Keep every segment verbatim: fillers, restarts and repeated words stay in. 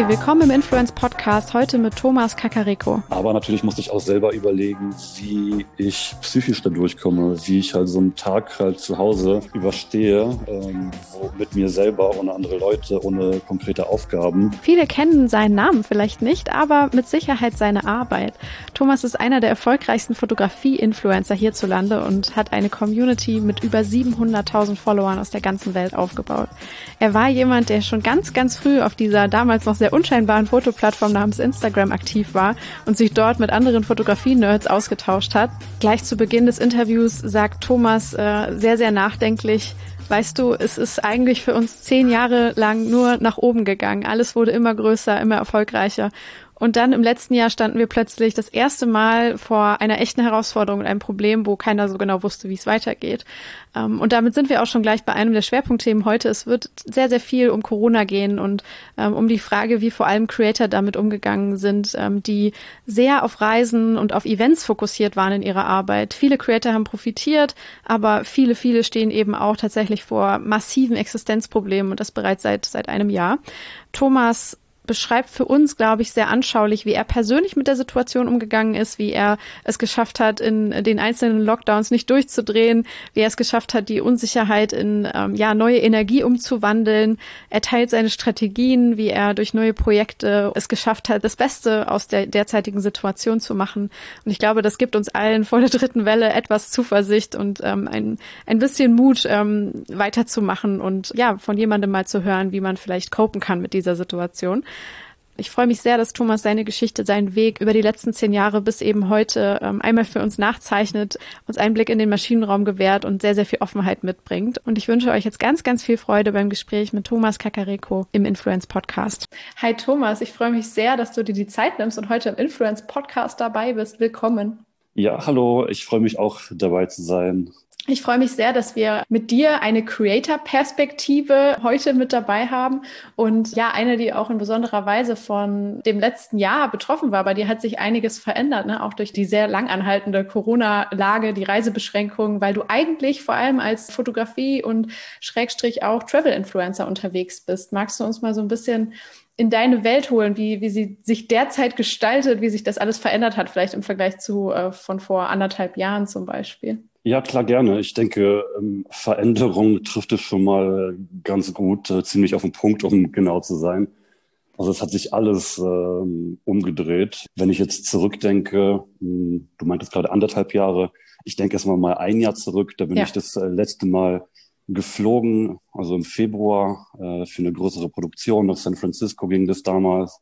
Hey, willkommen im Influence Podcast, heute mit Thomas Kakariko. Aber natürlich musste ich auch selber überlegen, wie ich psychisch da durchkomme, wie ich halt so einen Tag halt zu Hause überstehe, ähm, wo mit mir selber, ohne andere Leute, ohne konkrete Aufgaben. Viele kennen seinen Namen vielleicht nicht, aber mit Sicherheit seine Arbeit. Thomas ist einer der erfolgreichsten Fotografie-Influencer hierzulande und hat eine Community mit über siebenhunderttausend Followern aus der ganzen Welt aufgebaut. Er war jemand, der schon ganz, ganz früh auf dieser damals noch sehr unscheinbaren Fotoplattform namens Instagram aktiv war und sich dort mit anderen Fotografie-Nerds ausgetauscht hat. Gleich zu Beginn des Interviews sagt Thomas äh, sehr, sehr nachdenklich: Weißt du, es ist eigentlich für uns zehn Jahre lang nur nach oben gegangen. Alles wurde immer größer, immer erfolgreicher. Und dann im letzten Jahr standen wir plötzlich das erste Mal vor einer echten Herausforderung und einem Problem, wo keiner so genau wusste, wie es weitergeht. Und damit sind wir auch schon gleich bei einem der Schwerpunktthemen heute. Es wird sehr, sehr viel um Corona gehen und um die Frage, wie vor allem Creator damit umgegangen sind, die sehr auf Reisen und auf Events fokussiert waren in ihrer Arbeit. Viele Creator haben profitiert, aber viele, viele stehen eben auch tatsächlich vor massiven Existenzproblemen und das bereits seit, seit einem Jahr. Thomas beschreibt für uns, glaube ich, sehr anschaulich, wie er persönlich mit der Situation umgegangen ist, wie er es geschafft hat, in den einzelnen Lockdowns nicht durchzudrehen, wie er es geschafft hat, die Unsicherheit in ähm, ja neue Energie umzuwandeln. Er teilt seine Strategien, wie er durch neue Projekte es geschafft hat, das Beste aus der derzeitigen Situation zu machen. Und ich glaube, das gibt uns allen vor der dritten Welle etwas Zuversicht und ähm, ein ein bisschen Mut, ähm, weiterzumachen und ja, von jemandem mal zu hören, wie man vielleicht copen kann mit dieser Situation. Ich freue mich sehr, dass Thomas seine Geschichte, seinen Weg über die letzten zehn Jahre bis eben heute ähm, einmal für uns nachzeichnet, uns einen Blick in den Maschinenraum gewährt und sehr, sehr viel Offenheit mitbringt. Und ich wünsche euch jetzt ganz, ganz viel Freude beim Gespräch mit Thomas Kakariko im Influence Podcast. Hi Thomas, ich freue mich sehr, dass du dir die Zeit nimmst und heute im Influence Podcast dabei bist. Willkommen. Ja, hallo, ich freue mich auch dabei zu sein. Ich freue mich sehr, dass wir mit dir eine Creator-Perspektive heute mit dabei haben und ja, eine, die auch in besonderer Weise von dem letzten Jahr betroffen war. Bei dir hat sich einiges verändert, ne? Auch durch die sehr lang anhaltende Corona-Lage, die Reisebeschränkungen, weil du eigentlich vor allem als Fotografie- und Schrägstrich auch Travel-Influencer unterwegs bist. Magst du uns mal so ein bisschen in deine Welt holen, wie, wie sie sich derzeit gestaltet, wie sich das alles verändert hat, vielleicht im Vergleich zu äh, von vor anderthalb Jahren zum Beispiel? Ja, klar, gerne. Ich denke, ähm, Veränderung trifft es schon mal ganz gut, äh, ziemlich auf den Punkt, um genau zu sein. Also es hat sich alles ähm, umgedreht. Wenn ich jetzt zurückdenke, mh, du meintest gerade anderthalb Jahre, ich denke erst mal mal ein Jahr zurück, da bin Ja. ich das äh, letzte Mal geflogen, also im Februar, äh, für eine größere Produktion. Nach San Francisco ging das damals.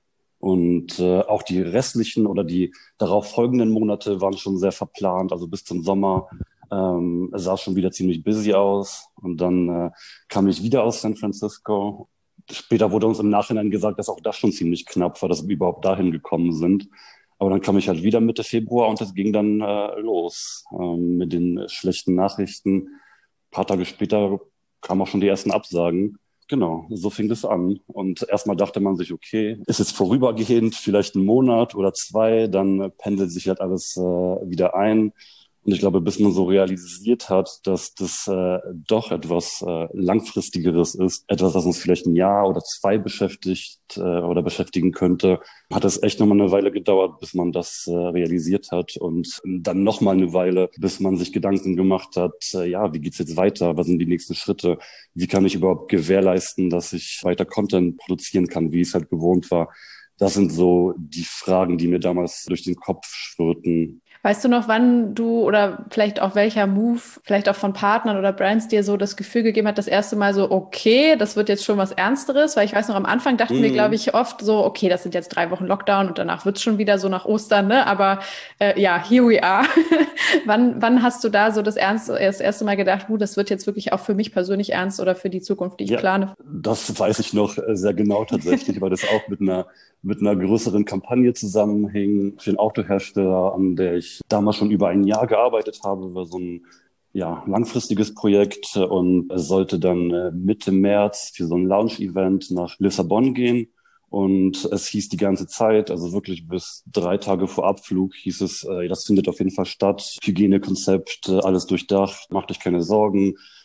Und äh, auch die restlichen oder die darauf folgenden Monate waren schon sehr verplant. Also bis zum Sommer ähm, sah schon wieder ziemlich busy aus. Und dann äh, kam ich wieder aus San Francisco. Später wurde uns im Nachhinein gesagt, dass auch das schon ziemlich knapp war, dass wir überhaupt dahin gekommen sind. Aber dann kam ich halt wieder Mitte Februar und es ging dann äh, los ähm, mit den schlechten Nachrichten. Ein paar Tage später kamen auch schon die ersten Absagen. Genau, so fing das an. Und erstmal dachte man sich, okay, ist jetzt vorübergehend, vielleicht ein Monat oder zwei, dann äh, pendelt sich halt alles äh, wieder ein. Und ich glaube, bis man so realisiert hat, dass das äh, doch etwas äh, Langfristigeres ist, etwas, was uns vielleicht ein Jahr oder zwei beschäftigt äh, oder beschäftigen könnte, hat es echt nochmal eine Weile gedauert, bis man das äh, realisiert hat. Und dann nochmal eine Weile, bis man sich Gedanken gemacht hat, äh, ja, wie geht's jetzt weiter? Was sind die nächsten Schritte? Wie kann ich überhaupt gewährleisten, dass ich weiter Content produzieren kann, wie ich es halt gewohnt war? Das sind so die Fragen, die mir damals durch den Kopf schwirrten. Weißt du noch, wann du oder vielleicht auch welcher Move, vielleicht auch von Partnern oder Brands dir so das Gefühl gegeben hat, das erste Mal so, okay, das wird jetzt schon was Ernsteres? Weil ich weiß noch, am Anfang dachten mm. wir, glaube ich, oft so, okay, das sind jetzt drei Wochen Lockdown und danach wird's schon wieder so nach Ostern, ne? Aber äh, ja, here we are. wann, wann hast du da so das, ernst, das erste Mal gedacht, uh, das wird jetzt wirklich auch für mich persönlich ernst oder für die Zukunft, die ich ja, plane? Das weiß ich noch sehr genau tatsächlich, weil das auch mit einer mit einer größeren Kampagne zusammenhing für den Autohersteller, an der ich damals schon über ein Jahr gearbeitet habe, war so ein ja, langfristiges Projekt und es sollte dann Mitte März für so ein Launch-Event nach Lissabon gehen. Und es hieß die ganze Zeit, also wirklich bis drei Tage vor Abflug, hieß es, äh, das findet auf jeden Fall statt. Hygienekonzept, äh, alles durchdacht, macht euch keine Sorgen.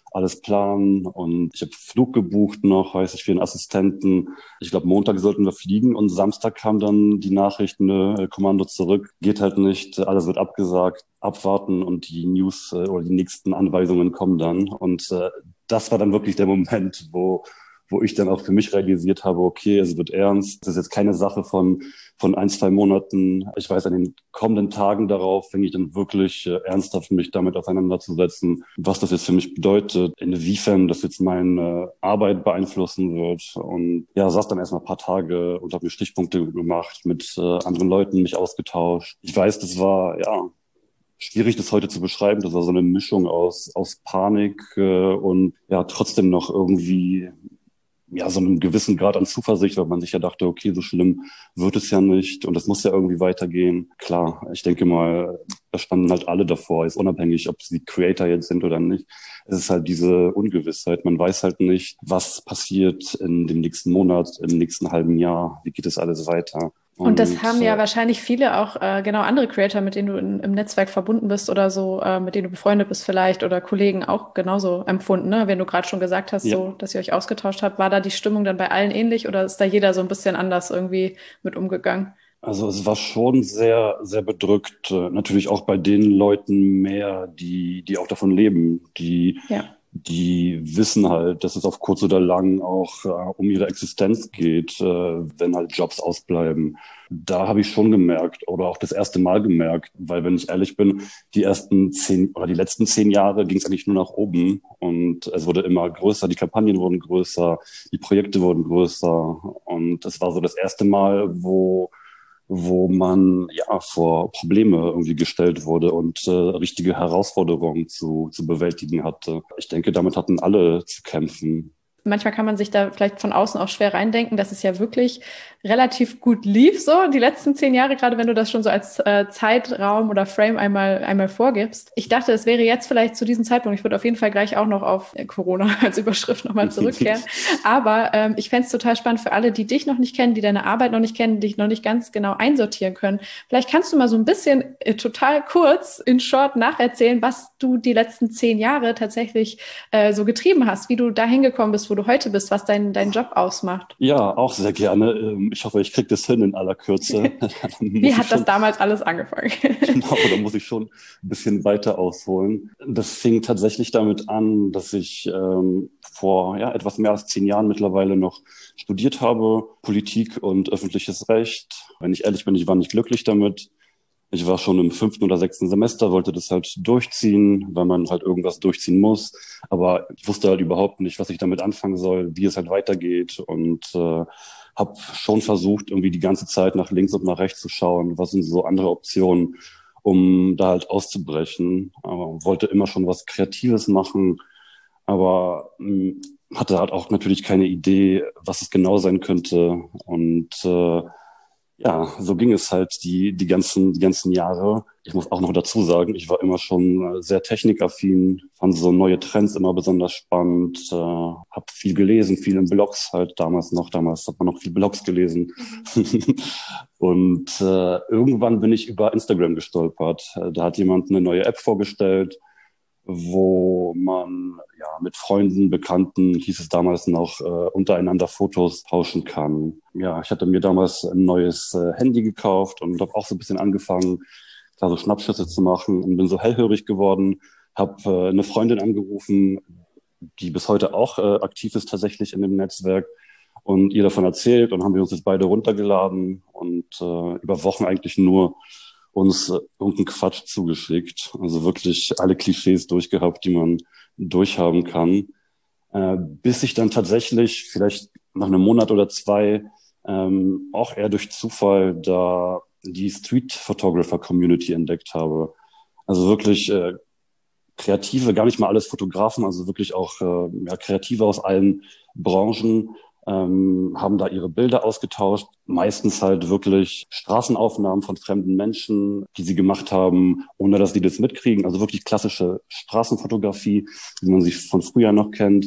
alles planen und ich habe Flug gebucht noch, weiß ich, für einen Assistenten. Ich glaube, Montag sollten wir fliegen und Samstag kam dann die Nachricht, ne, Kommando zurück, geht halt nicht, alles wird abgesagt, abwarten und die News äh, oder die nächsten Anweisungen kommen dann. Und äh, das war dann wirklich der Moment, wo wo ich dann auch für mich realisiert habe, okay, es wird ernst. Das ist jetzt keine Sache von von ein, zwei Monaten. Ich weiß, an den kommenden Tagen darauf fänge ich dann wirklich äh, ernsthaft mich damit auseinanderzusetzen, was das jetzt für mich bedeutet, inwiefern das jetzt meine Arbeit beeinflussen wird. Und ja, saß dann erstmal ein paar Tage und habe mir Stichpunkte gemacht, mit äh, anderen Leuten mich ausgetauscht. Ich weiß, das war, ja, schwierig, das heute zu beschreiben. Das war so eine Mischung aus aus Panik äh, und ja, trotzdem noch irgendwie ja, so einem gewissen Grad an Zuversicht, weil man sich ja dachte, okay, so schlimm wird es ja nicht und es muss ja irgendwie weitergehen. Klar, ich denke mal, da standen halt alle davor, ist unabhängig, ob sie Creator jetzt sind oder nicht. Es ist halt diese Ungewissheit. Man weiß halt nicht, was passiert in dem nächsten Monat, im nächsten halben Jahr, wie geht es alles weiter. Und das haben ja äh, wahrscheinlich viele auch, äh, genau andere Creator, mit denen du in, im Netzwerk verbunden bist oder so, äh, mit denen du befreundet bist vielleicht oder Kollegen auch genauso empfunden, ne? Wenn du gerade schon gesagt hast, ja. so, dass ihr euch ausgetauscht habt, war da die Stimmung dann bei allen ähnlich oder ist da jeder so ein bisschen anders irgendwie mit umgegangen? Also es war schon sehr, sehr bedrückt. Äh, Natürlich auch bei den Leuten mehr, die, die auch davon leben, die, Ja. die wissen halt, dass es auf kurz oder lang auch äh, um ihre Existenz geht, äh, wenn halt Jobs ausbleiben. Da habe ich schon gemerkt oder auch das erste Mal gemerkt, weil wenn ich ehrlich bin, die ersten zehn oder die letzten zehn Jahre ging es eigentlich nur nach oben und es wurde immer größer, die Kampagnen wurden größer, die Projekte wurden größer und es war so das erste Mal, wo wo man ja vor Probleme irgendwie gestellt wurde und äh, richtige Herausforderungen zu, zu bewältigen hatte. Ich denke, damit hatten alle zu kämpfen. Manchmal kann man sich da vielleicht von außen auch schwer reindenken, dass es ja wirklich relativ gut lief, so die letzten zehn Jahre, gerade wenn du das schon so als äh, Zeitraum oder Frame einmal einmal vorgibst. Ich dachte, es wäre jetzt vielleicht zu diesem Zeitpunkt, ich würde auf jeden Fall gleich auch noch auf äh, Corona als Überschrift nochmal zurückkehren, aber ähm, ich fände es total spannend für alle, die dich noch nicht kennen, die deine Arbeit noch nicht kennen, dich noch nicht ganz genau einsortieren können. Vielleicht kannst du mal so ein bisschen äh, total kurz in Short nacherzählen, was du die letzten zehn Jahre tatsächlich äh, so getrieben hast, wie du dahin gekommen bist, wo du heute bist, was dein, dein Job ausmacht. Ja, auch sehr gerne. Ähm, Ich hoffe, ich kriege das hin in aller Kürze. Wie hat das damals alles angefangen? Genau, da muss ich schon ein bisschen weiter ausholen. Das fing tatsächlich damit an, dass ich ähm, vor ja, etwas mehr als zehn Jahren mittlerweile noch studiert habe, Politik und öffentliches Recht. Wenn ich ehrlich bin, ich war nicht glücklich damit. Ich war schon im fünften oder sechsten Semester, wollte das halt durchziehen, weil man halt irgendwas durchziehen muss. Aber ich wusste halt überhaupt nicht, was ich damit anfangen soll, wie es halt weitergeht und äh, habe schon versucht, irgendwie die ganze Zeit nach links und nach rechts zu schauen, was sind so andere Optionen, um da halt auszubrechen. Aber wollte immer schon was Kreatives machen, aber mh, hatte halt auch natürlich keine Idee, was es genau sein könnte. Und äh, ja, so ging es halt die, die ganzen, die ganzen Jahre. Ich muss auch noch dazu sagen, ich war immer schon äh, sehr technikaffin, fand so neue Trends immer besonders spannend, äh, habe viel gelesen, viel in Blogs halt damals noch, damals hat man noch viel Blogs gelesen. Mhm. Und äh, irgendwann bin ich über Instagram gestolpert. Äh, Da hat jemand eine neue App vorgestellt, wo man ja mit Freunden, Bekannten, hieß es damals noch, äh, untereinander Fotos tauschen kann. Ja, ich hatte mir damals ein neues äh, Handy gekauft und habe auch so ein bisschen angefangen, da so Schnappschüsse zu machen und bin so hellhörig geworden, habe äh, eine Freundin angerufen, die bis heute auch äh, aktiv ist tatsächlich in dem Netzwerk und ihr davon erzählt und haben wir uns jetzt beide runtergeladen und äh, über Wochen eigentlich nur uns äh, irgendeinen Quatsch zugeschickt. Also wirklich alle Klischees durchgehabt, die man durchhaben kann. Äh, bis ich dann tatsächlich vielleicht nach einem Monat oder zwei ähm, auch eher durch Zufall da die Street Photographer Community entdeckt habe. Also wirklich äh, Kreative, gar nicht mal alles Fotografen, also wirklich auch äh, ja, Kreative aus allen Branchen, ähm, haben da ihre Bilder ausgetauscht. Meistens halt wirklich Straßenaufnahmen von fremden Menschen, die sie gemacht haben, ohne dass die das mitkriegen. Also wirklich klassische Straßenfotografie, wie man sie von früher noch kennt.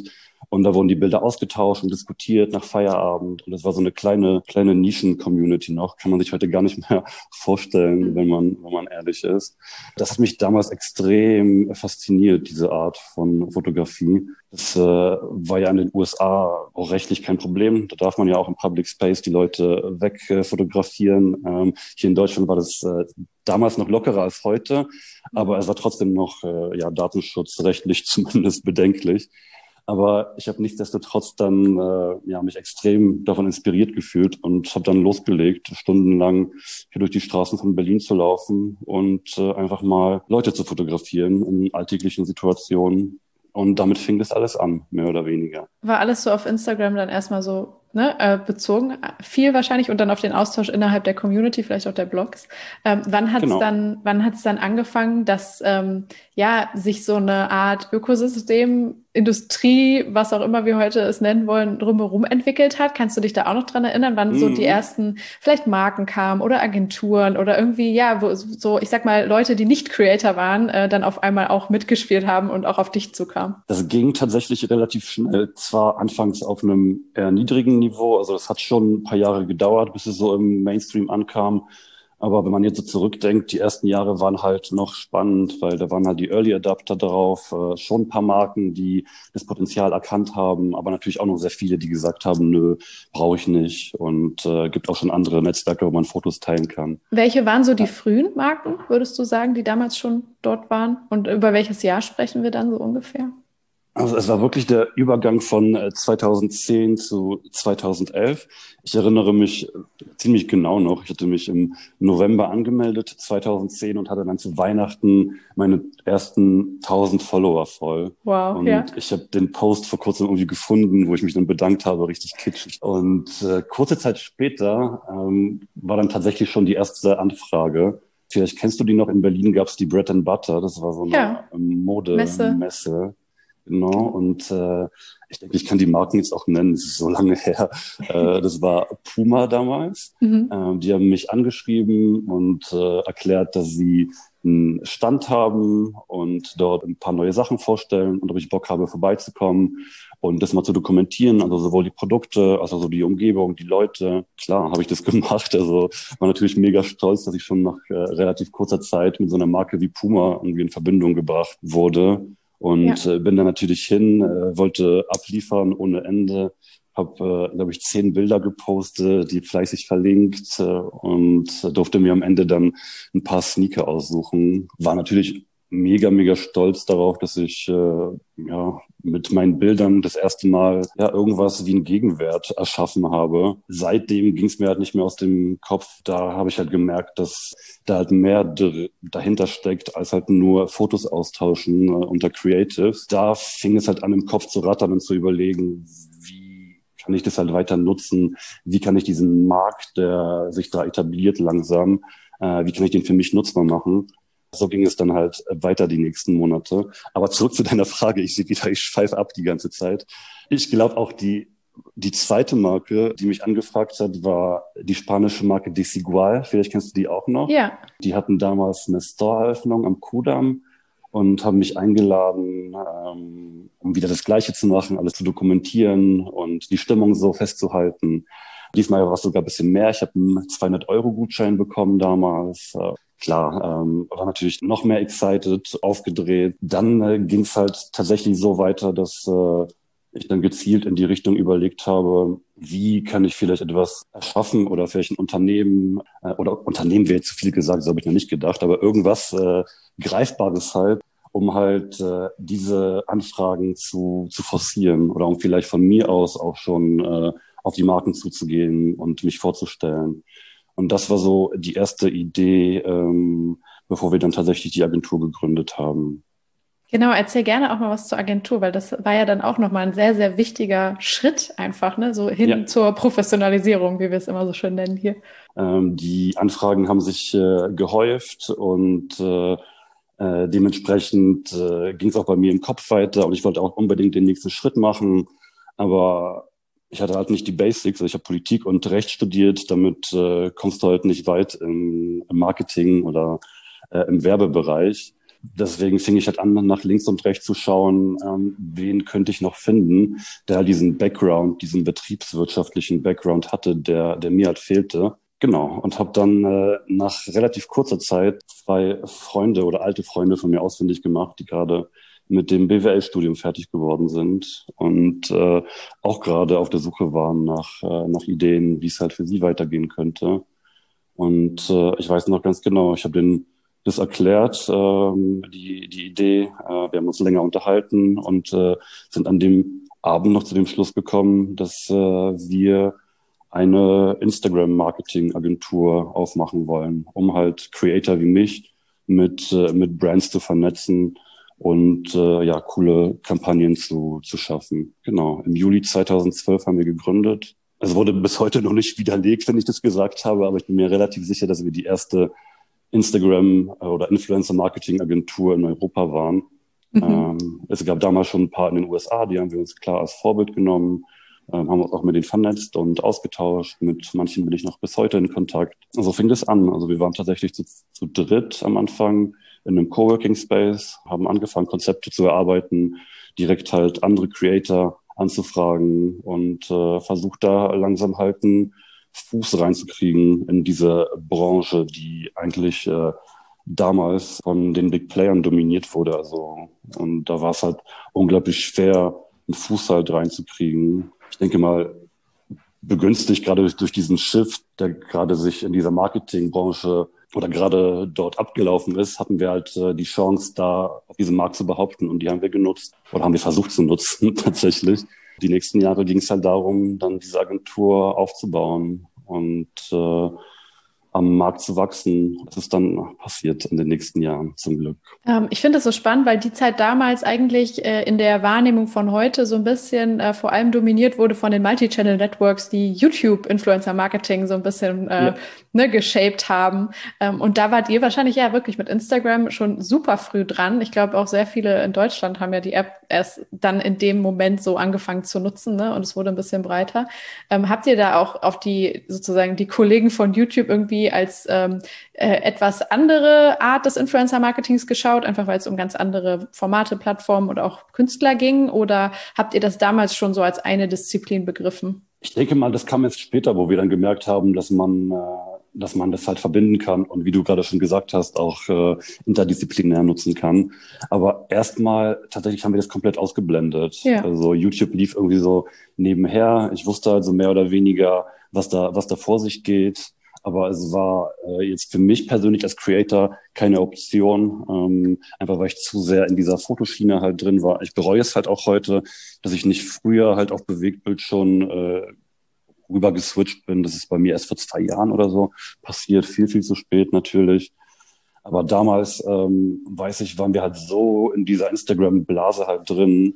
Und da wurden die Bilder ausgetauscht und diskutiert nach Feierabend. Und das war so eine kleine, kleine Nischen-Community noch. Kann man sich heute gar nicht mehr vorstellen, wenn man, wenn man ehrlich ist. Das hat mich damals extrem fasziniert, diese Art von Fotografie. Das äh, war ja in den U S A auch rechtlich kein Problem. Da darf man ja auch im Public Space die Leute wegfotografieren. Äh, ähm, hier in Deutschland war das äh, damals noch lockerer als heute, aber es war trotzdem noch äh, ja datenschutzrechtlich zumindest bedenklich. Aber ich habe nichtsdestotrotz dann äh, ja mich extrem davon inspiriert gefühlt und habe dann losgelegt, stundenlang hier durch die Straßen von Berlin zu laufen und äh, einfach mal Leute zu fotografieren in alltäglichen Situationen. Und damit fing das alles an, mehr oder weniger. War alles so auf Instagram dann erstmal so ne, äh, bezogen, viel wahrscheinlich und dann auf den Austausch innerhalb der Community, vielleicht auch der Blogs. Ähm, wann hat's Genau. dann, wann hat's dann angefangen, dass ähm, ja sich so eine Art Ökosystem, Industrie, was auch immer wir heute es nennen wollen, drumherum entwickelt hat? Kannst du dich da auch noch dran erinnern, wann mhm. so die ersten vielleicht Marken kamen oder Agenturen oder irgendwie, ja, wo so, ich sag mal, Leute, die nicht Creator waren, äh, dann auf einmal auch mitgespielt haben und auch auf dich zukamen? Das ging tatsächlich relativ schnell. Zwar anfangs auf einem eher niedrigen Niveau, also das hat schon ein paar Jahre gedauert, bis es so im Mainstream ankam. Aber wenn man jetzt so zurückdenkt, die ersten Jahre waren halt noch spannend, weil da waren halt die Early Adapter drauf, äh, schon ein paar Marken, die das Potenzial erkannt haben, aber natürlich auch noch sehr viele, die gesagt haben, nö, brauche ich nicht. Und äh, gibt auch schon andere Netzwerke, wo man Fotos teilen kann. Welche waren so die ja. frühen Marken, würdest du sagen, die damals schon dort waren? Und über welches Jahr sprechen wir dann so ungefähr? Also es war wirklich der Übergang von zweitausendzehn zu zweitausendelf. Ich erinnere mich ziemlich genau noch. Ich hatte mich im November angemeldet, zweitausendzehn, und hatte dann zu Weihnachten meine ersten tausend Follower voll. Wow, und ja. Ich habe den Post vor kurzem irgendwie gefunden, wo ich mich dann bedankt habe, richtig kitschig. Und äh, kurze Zeit später ähm, war dann tatsächlich schon die erste Anfrage. Vielleicht kennst du die noch, in Berlin gab es die Bread and Butter. Das war so eine ja. Modemesse. Messe. Genau, und äh, ich denke, ich kann die Marken jetzt auch nennen, es ist so lange her. Äh, das war Puma damals. Mhm. Ähm, die haben mich angeschrieben und äh, erklärt, dass sie einen Stand haben und dort ein paar neue Sachen vorstellen und ob ich Bock habe, vorbeizukommen und das mal zu dokumentieren, also sowohl die Produkte, als auch so die Umgebung, die Leute. Klar, habe ich das gemacht, also war natürlich mega stolz, dass ich schon nach äh, relativ kurzer Zeit mit so einer Marke wie Puma irgendwie in Verbindung gebracht wurde. Und ja. äh, bin dann natürlich hin, äh, wollte abliefern ohne Ende, habe, äh, glaube ich, zehn Bilder gepostet, die fleißig verlinkt äh, und durfte mir am Ende dann ein paar Sneaker aussuchen. War natürlich mega, mega stolz darauf, dass ich äh, ja mit meinen Bildern das erste Mal ja irgendwas wie einen Gegenwert erschaffen habe. Seitdem ging es mir halt nicht mehr aus dem Kopf. Da habe ich halt gemerkt, dass da halt mehr d- dahinter steckt, als halt nur Fotos austauschen äh, unter Creatives. Da fing es halt an, im Kopf zu rattern und zu überlegen, wie kann ich das halt weiter nutzen? Wie kann ich diesen Markt, der sich da etabliert langsam, äh, wie kann ich den für mich nutzbar machen? So ging es dann halt weiter die nächsten Monate. Aber zurück zu deiner Frage. Ich sehe wieder, ich schweife ab die ganze Zeit. Ich glaube auch die, die zweite Marke, die mich angefragt hat, war die spanische Marke Desigual. Vielleicht kennst du die auch noch. Ja. Die hatten damals eine Store-Eröffnung am Kudamm und haben mich eingeladen, ähm, um wieder das Gleiche zu machen, alles zu dokumentieren und die Stimmung so festzuhalten. Diesmal war es sogar ein bisschen mehr. Ich habe einen zweihundert-Euro-Gutschein bekommen damals. Klar, ähm, war natürlich noch mehr excited, aufgedreht. Dann äh, ging es halt tatsächlich so weiter, dass äh, ich dann gezielt in die Richtung überlegt habe, wie kann ich vielleicht etwas erschaffen oder vielleicht ein Unternehmen, äh, oder Unternehmen wäre jetzt zu viel gesagt, so habe ich noch nicht gedacht, aber irgendwas äh, Greifbares halt, um halt äh, diese Anfragen zu, zu forcieren oder um vielleicht von mir aus auch schon äh, auf die Marken zuzugehen und mich vorzustellen. Und das war so die erste Idee, ähm, bevor wir dann tatsächlich die Agentur gegründet haben. Genau, erzähl gerne auch mal was zur Agentur, weil das war ja dann auch nochmal ein sehr, sehr wichtiger Schritt einfach, ne, so hin ja. zur Professionalisierung, wie wir es immer so schön nennen hier. Ähm, die Anfragen haben sich äh, gehäuft und äh, äh, dementsprechend äh, ging es auch bei mir im Kopf weiter und ich wollte auch unbedingt den nächsten Schritt machen, aber ich hatte halt nicht die Basics, also ich habe Politik und Recht studiert, damit äh, kommst du halt nicht weit im, im Marketing oder äh, im Werbebereich. deswegen fing ich halt an, nach links und rechts zu schauen, ähm, wen könnte ich noch finden, der halt diesen Background, diesen betriebswirtschaftlichen Background hatte, der, der mir halt fehlte. Genau, und habe dann äh, nach relativ kurzer Zeit zwei Freunde oder alte Freunde von mir ausfindig gemacht, die gerade mit dem B W L-Studium fertig geworden sind und äh, auch gerade auf der Suche waren nach, äh, nach Ideen, wie es halt für sie weitergehen könnte. Und äh, ich weiß noch ganz genau, ich habe denen das erklärt, ähm, die, die Idee. Äh, wir haben uns länger unterhalten und äh, sind an dem Abend noch zu dem Schluss gekommen, dass äh, wir eine Instagram-Marketing-Agentur aufmachen wollen, um halt Creator wie mich mit, äh, mit Brands zu vernetzen und äh, ja, coole Kampagnen zu, zu schaffen. Genau. Im Juli zweitausendzwölf haben wir gegründet. Es wurde bis heute noch nicht widerlegt, wenn ich das gesagt habe, aber ich bin mir relativ sicher, dass wir die erste Instagram- oder Influencer-Marketing-Agentur in Europa waren. Mhm. Ähm, es gab damals schon ein paar in den U S A, die haben wir uns klar als Vorbild genommen. Ähm, haben uns auch mit denen vernetzt und ausgetauscht. Mit manchen bin ich noch bis heute in Kontakt. So also fing das an. Also wir waren tatsächlich zu, zu dritt am Anfang in einem Coworking Space, haben angefangen, Konzepte zu erarbeiten, direkt halt andere Creator anzufragen und äh, versucht da langsam halt einen Fuß reinzukriegen in diese Branche, die eigentlich äh, damals von den Big Playern dominiert wurde. Also und da war es halt unglaublich schwer, einen Fuß halt reinzukriegen. Ich denke mal, begünstigt gerade durch, durch diesen Shift, der gerade sich in dieser Marketingbranche oder gerade dort abgelaufen ist, hatten wir halt äh, die Chance, da auf diesem Markt zu behaupten. Und die haben wir genutzt oder haben wir versucht zu nutzen tatsächlich. Die nächsten Jahre ging es halt darum, dann diese Agentur aufzubauen und äh, am Markt zu wachsen. Das ist dann passiert in den nächsten Jahren, zum Glück. Ähm, ich finde das so spannend, weil die Zeit damals eigentlich äh, in der Wahrnehmung von heute so ein bisschen äh, vor allem dominiert wurde von den Multi-Channel-Networks, die YouTube-Influencer-Marketing so ein bisschen äh, ja. ne, geshaped haben. Ähm, und da wart ihr wahrscheinlich ja wirklich mit Instagram schon super früh dran. Ich glaube auch sehr viele in Deutschland haben ja die App erst dann in dem Moment so angefangen zu nutzen, ne? Und es wurde ein bisschen breiter. Ähm, habt ihr da auch auf die sozusagen die Kollegen von YouTube irgendwie als ähm, äh, etwas andere Art des Influencer-Marketings geschaut, einfach weil es um ganz andere Formate, Plattformen oder auch Künstler ging? Oder habt ihr das damals schon so als eine Disziplin begriffen? Ich denke mal, das kam jetzt später, wo wir dann gemerkt haben, dass man, äh, dass man das halt verbinden kann und wie du gerade schon gesagt hast, auch äh, interdisziplinär nutzen kann. Aber erstmal tatsächlich haben wir das komplett ausgeblendet. Ja. Also YouTube lief irgendwie so nebenher. Ich wusste also mehr oder weniger, was da, was da vor sich geht. Aber es war äh, jetzt für mich persönlich als Creator keine Option, ähm, einfach weil ich zu sehr in dieser Fotoschiene halt drin war. Ich bereue es halt auch heute, dass ich nicht früher halt auf Bewegtbild schon äh, rüber geswitcht bin. Das ist bei mir erst vor zwei Jahren oder so passiert, viel, viel zu spät natürlich. Aber damals, ähm, weiß ich, waren wir halt so in dieser Instagram-Blase halt drin,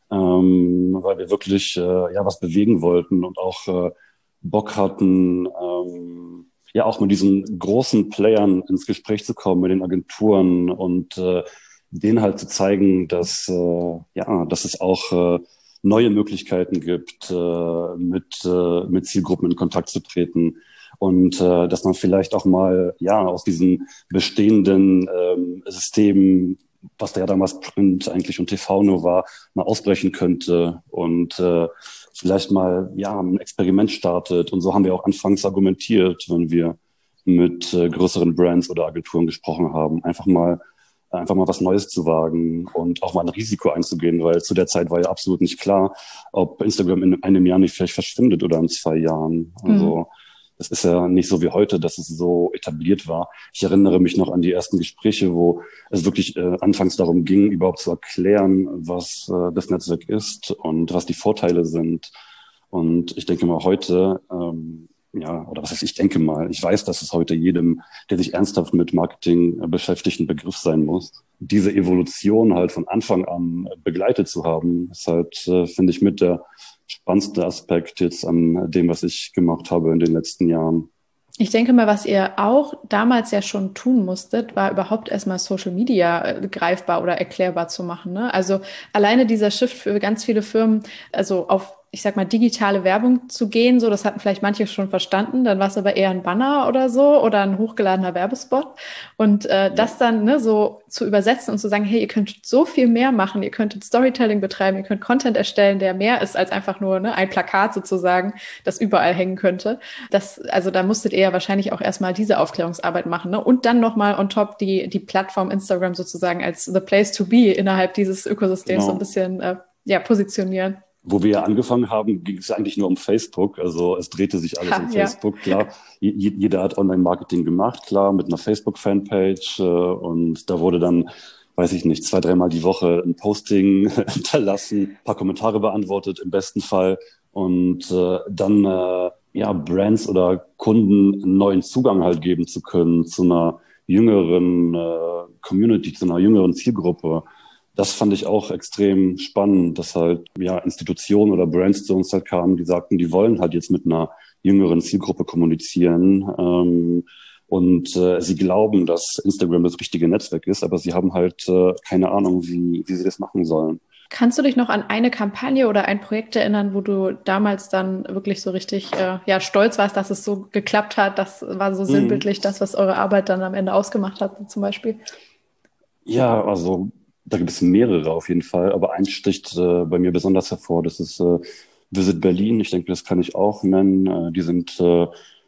ähm, weil wir wirklich äh, ja was bewegen wollten und auch äh, Bock hatten, ähm, ja auch mit diesen großen Playern ins Gespräch zu kommen, mit den Agenturen und äh, denen halt zu zeigen, dass äh, ja, dass es auch äh, neue Möglichkeiten gibt, äh, mit äh, mit Zielgruppen in Kontakt zu treten und äh, dass man vielleicht auch mal ja aus diesen bestehenden ähm, Systemen, was da ja damals Print eigentlich und T V nur war, mal ausbrechen könnte und äh, vielleicht mal ja ein Experiment startet. Und so haben wir auch anfangs argumentiert, wenn wir mit äh, größeren Brands oder Agenturen gesprochen haben, einfach mal einfach mal was Neues zu wagen und auch mal ein Risiko einzugehen, weil zu der Zeit war ja absolut nicht klar, ob Instagram in einem Jahr nicht vielleicht verschwindet oder in zwei Jahren. Also mhm. Es ist ja nicht so wie heute, dass es so etabliert war. Ich erinnere mich noch an die ersten Gespräche, wo es wirklich äh, anfangs darum ging, überhaupt zu erklären, was äh, das Netzwerk ist und was die Vorteile sind. Und ich denke mal heute, ähm, ja, oder was heißt ich denke mal, ich weiß, dass es heute jedem, der sich ernsthaft mit Marketing äh, beschäftigt, ein Begriff sein muss. Diese Evolution halt von Anfang an begleitet zu haben, ist halt, äh, finde ich, mit der spannendste Aspekt jetzt an dem, was ich gemacht habe in den letzten Jahren. Ich denke mal, was ihr auch damals ja schon tun musstet, war überhaupt erstmal Social Media äh, greifbar oder erklärbar zu machen, ne? Also alleine dieser Shift für ganz viele Firmen, also auf ich sag mal, digitale Werbung zu gehen. So, das hatten vielleicht manche schon verstanden. Dann war es aber eher ein Banner oder so oder ein hochgeladener Werbespot. Und äh, ja. das dann ne, so zu übersetzen und zu sagen, hey, ihr könnt so viel mehr machen. Ihr könntet Storytelling betreiben, ihr könnt Content erstellen, der mehr ist als einfach nur ne, ein Plakat sozusagen, das überall hängen könnte. Das, also da musstet ihr ja wahrscheinlich auch erstmal diese Aufklärungsarbeit machen. Ne? Und dann nochmal on top die, die Plattform Instagram sozusagen als the place to be innerhalb dieses Ökosystems genau. so ein bisschen äh, ja, positionieren. Wo wir ja angefangen haben, ging es eigentlich nur um Facebook. Also es drehte sich alles ha, um Facebook. Ja. Klar, J- jeder hat Online-Marketing gemacht, klar, mit einer Facebook-Fanpage. Äh, und da wurde dann, weiß ich nicht, zwei, dreimal die Woche ein Posting hinterlassen, ein paar Kommentare beantwortet im besten Fall. Und äh, dann äh, ja Brands oder Kunden einen neuen Zugang halt geben zu können zu einer jüngeren äh, Community, zu einer jüngeren Zielgruppe. Das fand ich auch extrem spannend, dass halt ja Institutionen oder Brands zu uns halt kamen, die sagten, die wollen halt jetzt mit einer jüngeren Zielgruppe kommunizieren ähm, und äh, sie glauben, dass Instagram das richtige Netzwerk ist, aber sie haben halt äh, keine Ahnung, wie, wie sie das machen sollen. Kannst du dich noch an eine Kampagne oder ein Projekt erinnern, wo du damals dann wirklich so richtig äh, ja stolz warst, dass es so geklappt hat? Das war so sinnbildlich, mhm. das, was eure Arbeit dann am Ende ausgemacht hat, zum Beispiel? Ja, also da gibt es mehrere auf jeden Fall, aber eins sticht äh, bei mir besonders hervor. Das ist äh, Visit Berlin. Ich denke, das kann ich auch nennen. Äh, die sind äh,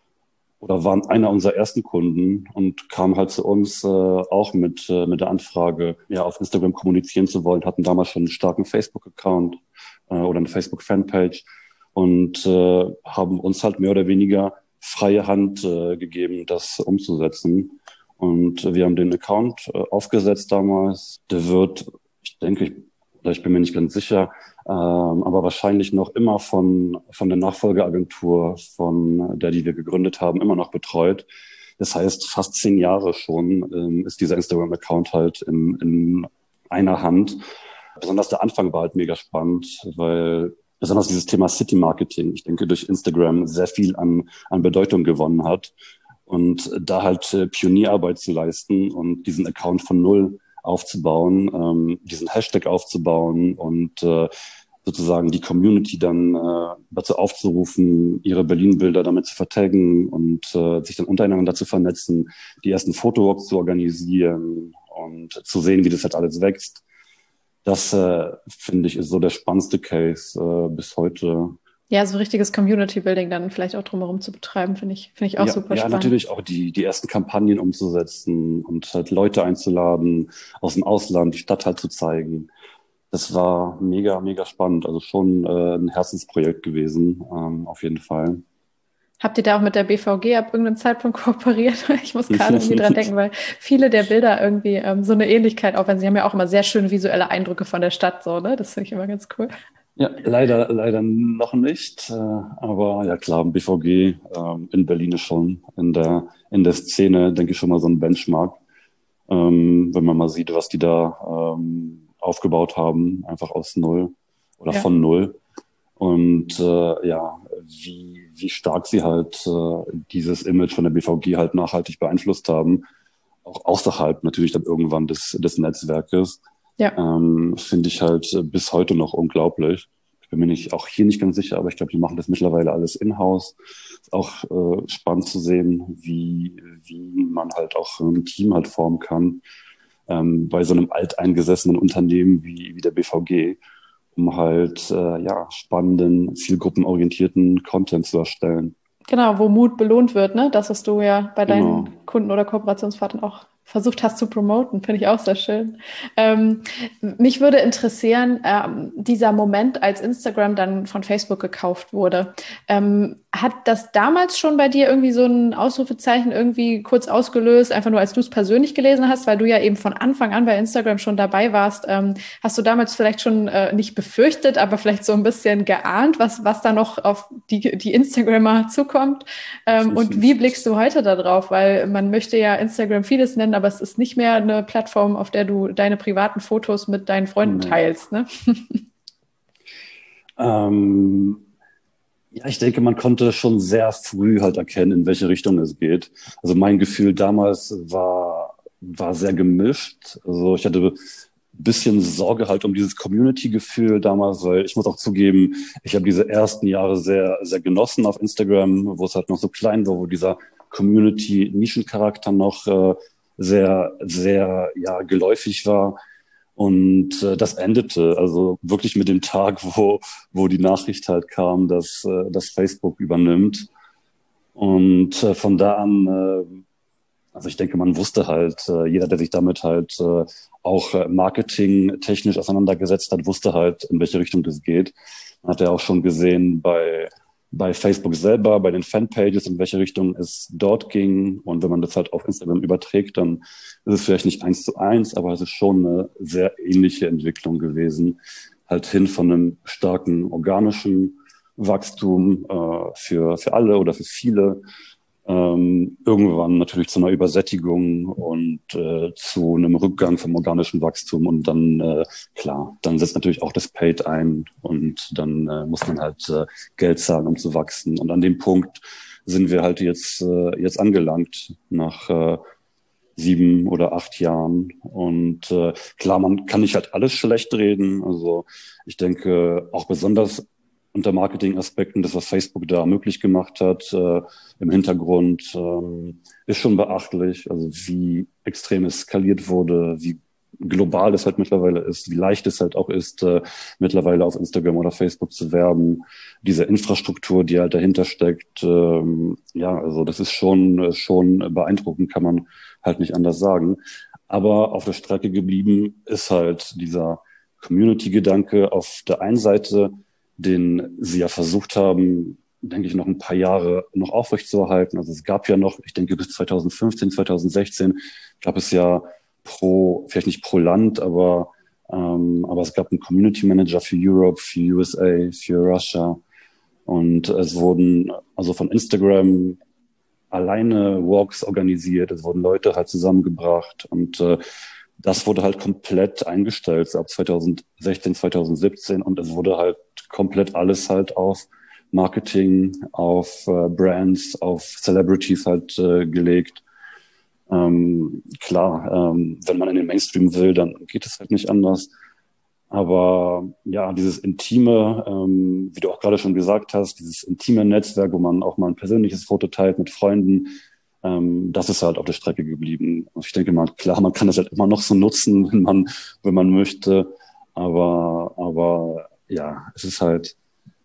oder waren einer unserer ersten Kunden und kamen halt zu uns äh, auch mit äh, mit der Anfrage, ja auf Instagram kommunizieren zu wollen. Hatten damals schon einen starken Facebook-Account äh, oder eine Facebook-Fanpage und äh, haben uns halt mehr oder weniger freie Hand äh, gegeben, das umzusetzen. Und wir haben den Account äh, aufgesetzt damals. Der wird, ich denke, ich, oder ich bin mir nicht ganz sicher, ähm, aber wahrscheinlich noch immer von von der Nachfolgeagentur, von der, die wir gegründet haben, immer noch betreut. Das heißt, fast zehn Jahre schon ähm, ist dieser Instagram-Account halt in, in einer Hand. Besonders der Anfang war halt mega spannend, weil besonders dieses Thema City-Marketing, ich denke, durch Instagram sehr viel an an Bedeutung gewonnen hat. Und da halt äh, Pionierarbeit zu leisten und diesen Account von null aufzubauen, ähm, diesen Hashtag aufzubauen und äh, sozusagen die Community dann äh, dazu aufzurufen, ihre Berlin-Bilder damit zu vertaggen und äh, sich dann untereinander zu vernetzen, die ersten Fotowalks zu organisieren und zu sehen, wie das halt alles wächst. Das, äh, finde ich, ist so der spannendste Case äh, bis heute. Ja, so richtiges Community-Building dann vielleicht auch drumherum zu betreiben, finde ich, finde ich auch ja, super ja, spannend. Ja, natürlich auch die, die ersten Kampagnen umzusetzen und halt Leute einzuladen aus dem Ausland, die Stadt halt zu zeigen. Das war mega, mega spannend. Also schon äh, ein Herzensprojekt gewesen, ähm, auf jeden Fall. Habt ihr da auch mit der B V G ab irgendeinem Zeitpunkt kooperiert? Ich muss gerade irgendwie dran denken, weil viele der Bilder irgendwie ähm, so eine Ähnlichkeit aufweisen. Sie haben ja auch immer sehr schöne visuelle Eindrücke von der Stadt, so, ne? Das finde ich immer ganz cool. Ja, leider, leider noch nicht. Äh, aber ja klar, B V G ähm, in Berlin ist schon in der, in der Szene, denke ich, schon mal so ein Benchmark. Ähm, wenn man mal sieht, was die da ähm, aufgebaut haben, einfach aus Null oder ja. von Null. Und äh, ja, wie, wie stark sie halt äh, dieses Image von der B V G halt nachhaltig beeinflusst haben, auch außerhalb natürlich dann irgendwann des, des Netzwerkes. Ja. Ähm, finde ich halt bis heute noch unglaublich. Ich bin mir nicht, auch hier nicht ganz sicher, aber ich glaube, die machen das mittlerweile alles in-house. Ist auch äh, spannend zu sehen, wie, wie man halt auch ein Team halt formen kann, ähm, bei so einem alteingesessenen Unternehmen wie, wie der B V G, um halt, äh, ja, spannenden, zielgruppenorientierten Content zu erstellen. Genau, wo Mut belohnt wird, ne? Das, was du ja bei deinen genau. Kunden oder Kooperationspartnern auch versucht hast zu promoten, finde ich auch sehr schön. Ähm, mich würde interessieren, ähm, dieser Moment, als Instagram dann von Facebook gekauft wurde, ähm, hat das damals schon bei dir irgendwie so ein Ausrufezeichen irgendwie kurz ausgelöst, einfach nur als du es persönlich gelesen hast, weil du ja eben von Anfang an bei Instagram schon dabei warst. Ähm, hast du damals vielleicht schon äh, nicht befürchtet, aber vielleicht so ein bisschen geahnt, was, was da noch auf die, die Instagrammer zukommt? Ähm, und wie blickst du heute da drauf? Weil man möchte ja Instagram vieles nennen, aber es ist nicht mehr eine Plattform, auf der du deine privaten Fotos mit deinen Freunden nee. teilst, ne? ähm, ja, ich denke, man konnte schon sehr früh halt erkennen, in welche Richtung es geht. Also mein Gefühl damals war, war sehr gemischt. Also ich hatte bisschen Sorge halt um dieses Community-Gefühl damals, weil ich muss auch zugeben, ich habe diese ersten Jahre sehr, sehr genossen auf Instagram, wo es halt noch so klein war, wo dieser Community-Nischencharakter noch äh, sehr, sehr, ja, geläufig war. Und äh, das endete also wirklich mit dem Tag, wo, wo die Nachricht halt kam, dass, äh, dass Facebook übernimmt. Und äh, von da an, äh, also ich denke, man wusste halt, äh, jeder, der sich damit halt äh, auch äh, marketingtechnisch auseinandergesetzt hat, wusste halt, in welche Richtung das geht. Man hat ja auch schon gesehen bei, bei Facebook selber, bei den Fanpages, in welche Richtung es dort ging. Und wenn man das halt auf Instagram überträgt, dann ist es vielleicht nicht eins zu eins, aber es ist schon eine sehr ähnliche Entwicklung gewesen. Halt hin von einem starken organischen Wachstum äh, für, für alle oder für viele. Ähm, irgendwann natürlich zu einer Übersättigung und äh, zu einem Rückgang vom organischen Wachstum und dann, äh, klar, dann setzt natürlich auch das Paid ein und dann äh, muss man halt äh, Geld zahlen, um zu wachsen. Und an dem Punkt sind wir halt jetzt, äh, jetzt angelangt nach äh, sieben oder acht Jahren. Und äh, klar, man kann nicht halt alles schlecht reden. Also ich denke, auch besonders unter Marketingaspekten, das, was Facebook da möglich gemacht hat, äh, im Hintergrund, ähm, ist schon beachtlich. Also wie extrem es skaliert wurde, wie global es halt mittlerweile ist, wie leicht es halt auch ist, äh, mittlerweile auf Instagram oder Facebook zu werben. Diese Infrastruktur, die halt dahinter steckt, ähm, ja, also das ist schon, schon beeindruckend, kann man halt nicht anders sagen. Aber auf der Strecke geblieben ist halt dieser Community-Gedanke auf der einen Seite, den sie ja versucht haben, denke ich, noch ein paar Jahre noch aufrechtzuerhalten. Also es gab ja noch, ich denke bis zwanzig fünfzehn, zwanzig sechzehn gab es ja pro, vielleicht nicht pro Land, aber ähm, aber es gab einen Community Manager für Europe, für U S A, für Russia und es wurden also von Instagram alleine Walks organisiert, es wurden Leute halt zusammengebracht und äh, das wurde halt komplett eingestellt so ab zwanzig sechzehn, zwanzig siebzehn und es wurde halt komplett alles halt auf Marketing, auf äh, Brands, auf Celebrities halt äh, gelegt. Ähm, klar, ähm, wenn man in den Mainstream will, dann geht es halt nicht anders. Aber ja, dieses intime, ähm, wie du auch gerade schon gesagt hast, dieses intime Netzwerk, wo man auch mal ein persönliches Foto teilt mit Freunden, ähm, das ist halt auf der Strecke geblieben. Und ich denke mal, klar, man kann das halt immer noch so nutzen, wenn man, wenn man möchte. Aber, aber ja, es ist halt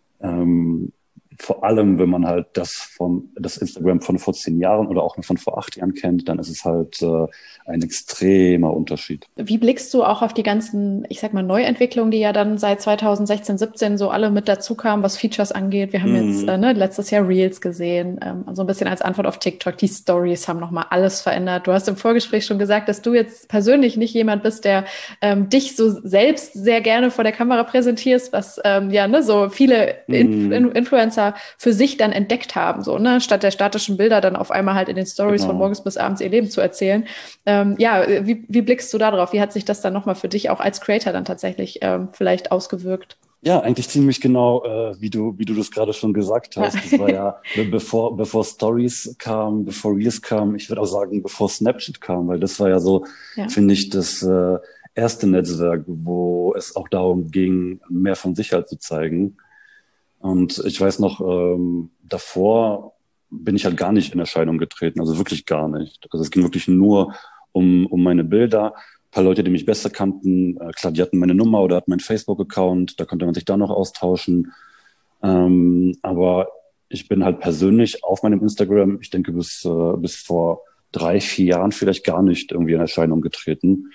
ähm, vor allem, wenn man halt das von das Instagram von vor zehn Jahren oder auch von vor acht Jahren kennt, dann ist es halt äh, ein extremer Unterschied. Wie blickst du auch auf die ganzen, ich sag mal, Neuentwicklungen, die ja dann seit zwanzig sechzehn, siebzehn so alle mit dazu kamen, was Features angeht? Wir haben mhm. jetzt äh, ne, letztes Jahr Reels gesehen, ähm, so ein bisschen als Antwort auf TikTok. Die Stories haben nochmal alles verändert. Du hast im Vorgespräch schon gesagt, dass du jetzt persönlich nicht jemand bist, der ähm, dich so selbst sehr gerne vor der Kamera präsentierst, was ähm, ja ne, so viele mhm. In- Influencer für sich dann entdeckt haben, so, ne, statt der statischen Bilder dann auf einmal halt in den Stories genau. von morgens bis abends ihr Leben zu erzählen. Ähm, ja, wie, wie blickst du da drauf? Wie hat sich das dann nochmal für dich auch als Creator dann tatsächlich ähm, vielleicht ausgewirkt? Ja, eigentlich ziemlich genau, äh, wie du, wie du das gerade schon gesagt hast. Ja. Das war ja, bevor, bevor Stories kam, bevor Reels kam, ich würde auch sagen, bevor Snapchat kam, weil das war ja so, ja. finde ich, das äh, erste Netzwerk, wo es auch darum ging, mehr von sich halt zu zeigen. Und ich weiß noch, ähm, davor bin ich halt gar nicht in Erscheinung getreten, also wirklich gar nicht. Also es ging wirklich nur um, um meine Bilder. Ein paar Leute, die mich besser kannten, äh, klar, die hatten meine Nummer oder hatten meinen Facebook-Account, da konnte man sich da noch austauschen. Ähm, aber ich bin halt persönlich auf meinem Instagram, ich denke bis, äh, bis vor drei, vier Jahren vielleicht gar nicht irgendwie in Erscheinung getreten.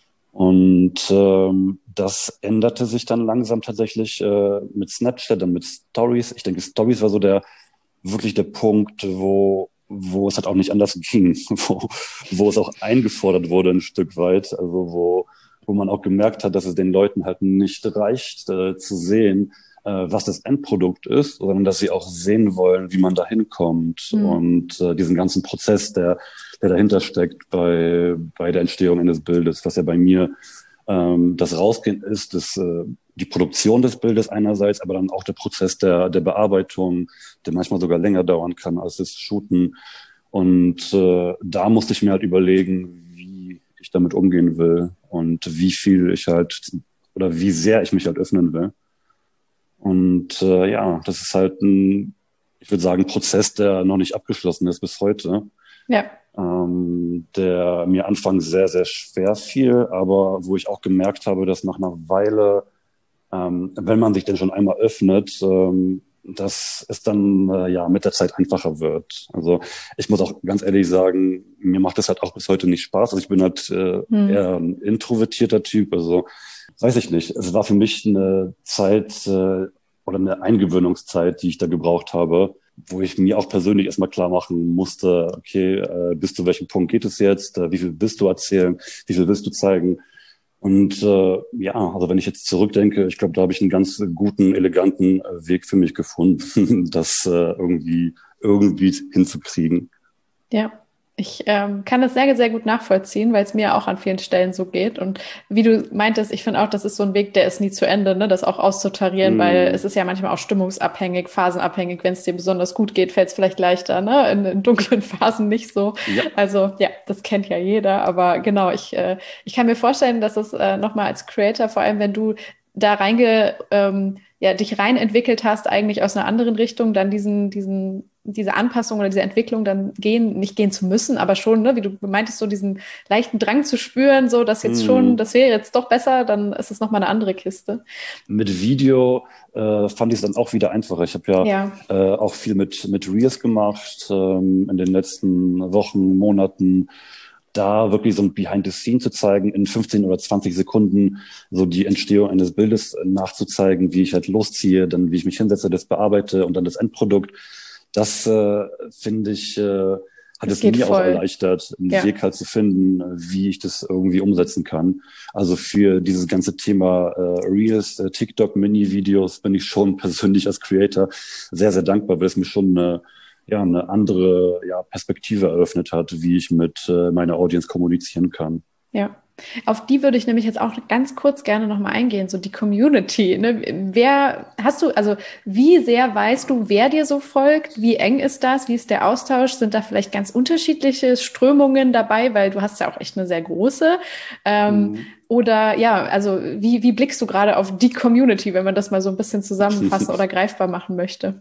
Und ähm, das änderte sich dann langsam tatsächlich äh, mit Snapchat und mit Stories. Ich denke, Stories war so der wirklich der Punkt, wo wo es halt auch nicht anders ging, wo wo es auch eingefordert wurde ein Stück weit, also wo wo man auch gemerkt hat, dass es den Leuten halt nicht reicht äh, zu sehen, äh, was das Endprodukt ist, sondern dass sie auch sehen wollen, wie man da hinkommt mhm. und äh, diesen ganzen Prozess, der der dahinter steckt bei bei der Entstehung eines Bildes, was ja bei mir ähm, das Rausgehen ist, das äh, die Produktion des Bildes einerseits, aber dann auch der Prozess der der Bearbeitung, der manchmal sogar länger dauern kann als das Shooten. Und äh, da musste ich mir halt überlegen, wie ich damit umgehen will. und wie viel ich halt oder wie sehr ich mich halt öffnen will. Und äh, ja, das ist halt ein, ich würde sagen, Prozess, der noch nicht abgeschlossen ist bis heute. Ja. Ähm, der mir anfangs sehr, sehr schwer fiel, aber wo ich auch gemerkt habe, dass nach einer Weile, ähm, wenn man sich denn schon einmal öffnet, ähm, dass es dann äh, ja mit der Zeit einfacher wird. Also ich muss auch ganz ehrlich sagen, mir macht das halt auch bis heute nicht Spaß. Also ich bin halt äh, Hm. eher ein introvertierter Typ. Also weiß ich nicht. Es war für mich eine Zeit äh, oder eine Eingewöhnungszeit, die ich da gebraucht habe, wo ich mir auch persönlich erstmal klar machen musste, okay, äh, bis zu welchem Punkt geht es jetzt? Äh, wie viel willst du erzählen? Wie viel willst du zeigen? Und äh, ja, also wenn ich jetzt zurückdenke, ich glaube, da habe ich einen ganz guten, eleganten äh, Weg für mich gefunden, das äh, irgendwie irgendwie hinzukriegen. Ja, ich ähm, kann das sehr, sehr gut nachvollziehen, weil es mir auch an vielen Stellen so geht. Und wie du meintest, ich finde auch, das ist so ein Weg, der ist nie zu Ende, ne? Das auch auszutarieren, weil Mm, es ist ja manchmal auch stimmungsabhängig, phasenabhängig. Wenn es dir besonders gut geht, fällt es vielleicht leichter, ne? In, in dunklen Phasen nicht so. ja. Also ja, das kennt ja jeder. Aber genau, ich, äh, ich kann mir vorstellen, dass es äh, nochmal als Creator, vor allem wenn du da reinge, ähm, ja, dich rein entwickelt hast, eigentlich aus einer anderen Richtung, dann diesen, diesen, diese Anpassung oder diese Entwicklung dann gehen, nicht gehen zu müssen, aber schon, ne, wie du meintest, so diesen leichten Drang zu spüren, so, dass jetzt schon, Mm. das wäre jetzt doch besser, dann ist es nochmal eine andere Kiste. Mit Video äh, fand ich es dann auch wieder einfacher. Ich habe ja Ja, äh, auch viel mit, mit Reels gemacht ähm, in den letzten Wochen, Monaten. Da wirklich so ein Behind the Scene zu zeigen, in fünfzehn oder zwanzig Sekunden so die Entstehung eines Bildes nachzuzeigen, wie ich halt losziehe, dann wie ich mich hinsetze, das bearbeite und dann das Endprodukt. Das äh, finde ich, äh, hat es es geht mir auch voll. erleichtert, einen Ja, Weg halt zu finden, wie ich das irgendwie umsetzen kann. Also für dieses ganze Thema äh, Reels, äh, TikTok, Mini-Videos bin ich schon persönlich als Creator sehr, sehr dankbar, weil es mir schon eine, ja, eine andere ja, Perspektive eröffnet hat, wie ich mit äh, meiner Audience kommunizieren kann. ja. Auf die würde ich nämlich jetzt auch ganz kurz gerne nochmal eingehen, so die Community. Ne? Wer hast du, also wie sehr weißt du, wer dir so folgt? Wie eng ist das? Wie ist der Austausch? Sind da vielleicht ganz unterschiedliche Strömungen dabei? Weil du hast ja auch echt eine sehr große. Ähm, Mhm. oder ja, also wie, wie blickst du gerade auf die Community, wenn man das mal so ein bisschen zusammenfassen oder greifbar machen möchte?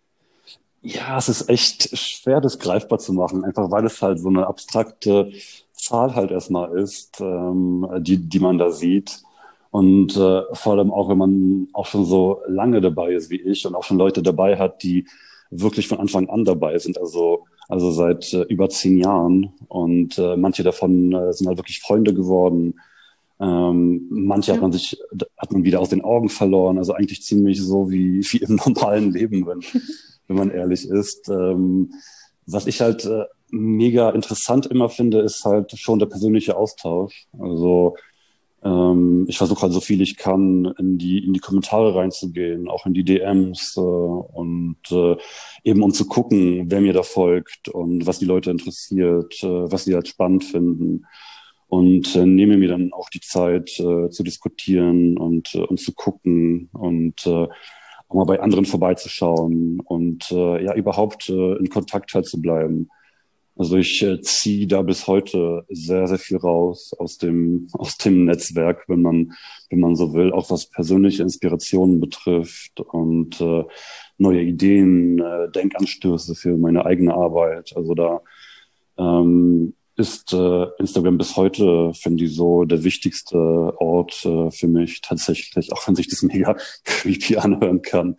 Ja, es ist echt schwer, das greifbar zu machen, einfach weil es halt so eine abstrakte Zahl halt erstmal ist, ähm, die, die man da sieht. Und äh, vor allem auch, wenn man auch schon so lange dabei ist wie ich und auch schon Leute dabei hat, die wirklich von Anfang an dabei sind, also, also seit äh, über zehn Jahren. Und äh, manche davon äh, sind halt wirklich Freunde geworden. Ähm, manche hat Ja. man sich, hat man wieder aus den Augen verloren. Also eigentlich ziemlich so wie, wie im normalen Leben, wenn, wenn man ehrlich ist. Ähm, was ich halt äh, mega interessant immer finde, ist halt schon der persönliche Austausch. Also ähm, ich versuche halt so viel ich kann, in die, in die Kommentare reinzugehen, auch in die D Ms äh, und äh, eben um zu gucken, wer mir da folgt und was die Leute interessiert, äh, was sie halt spannend finden. Und äh, nehme mir dann auch die Zeit äh, zu diskutieren und, äh, und zu gucken und äh, auch mal bei anderen vorbeizuschauen und äh, ja überhaupt äh, in Kontakt halt zu bleiben. Also ich äh, ziehe da bis heute sehr, sehr viel raus aus dem, aus dem Netzwerk, wenn man, wenn man so will, auch was persönliche Inspirationen betrifft und äh, neue Ideen, äh, Denkanstöße für meine eigene Arbeit. Also da ähm, ist äh, Instagram bis heute, finde ich, so der wichtigste Ort äh, für mich tatsächlich, auch wenn sich das mega creepy anhören kann.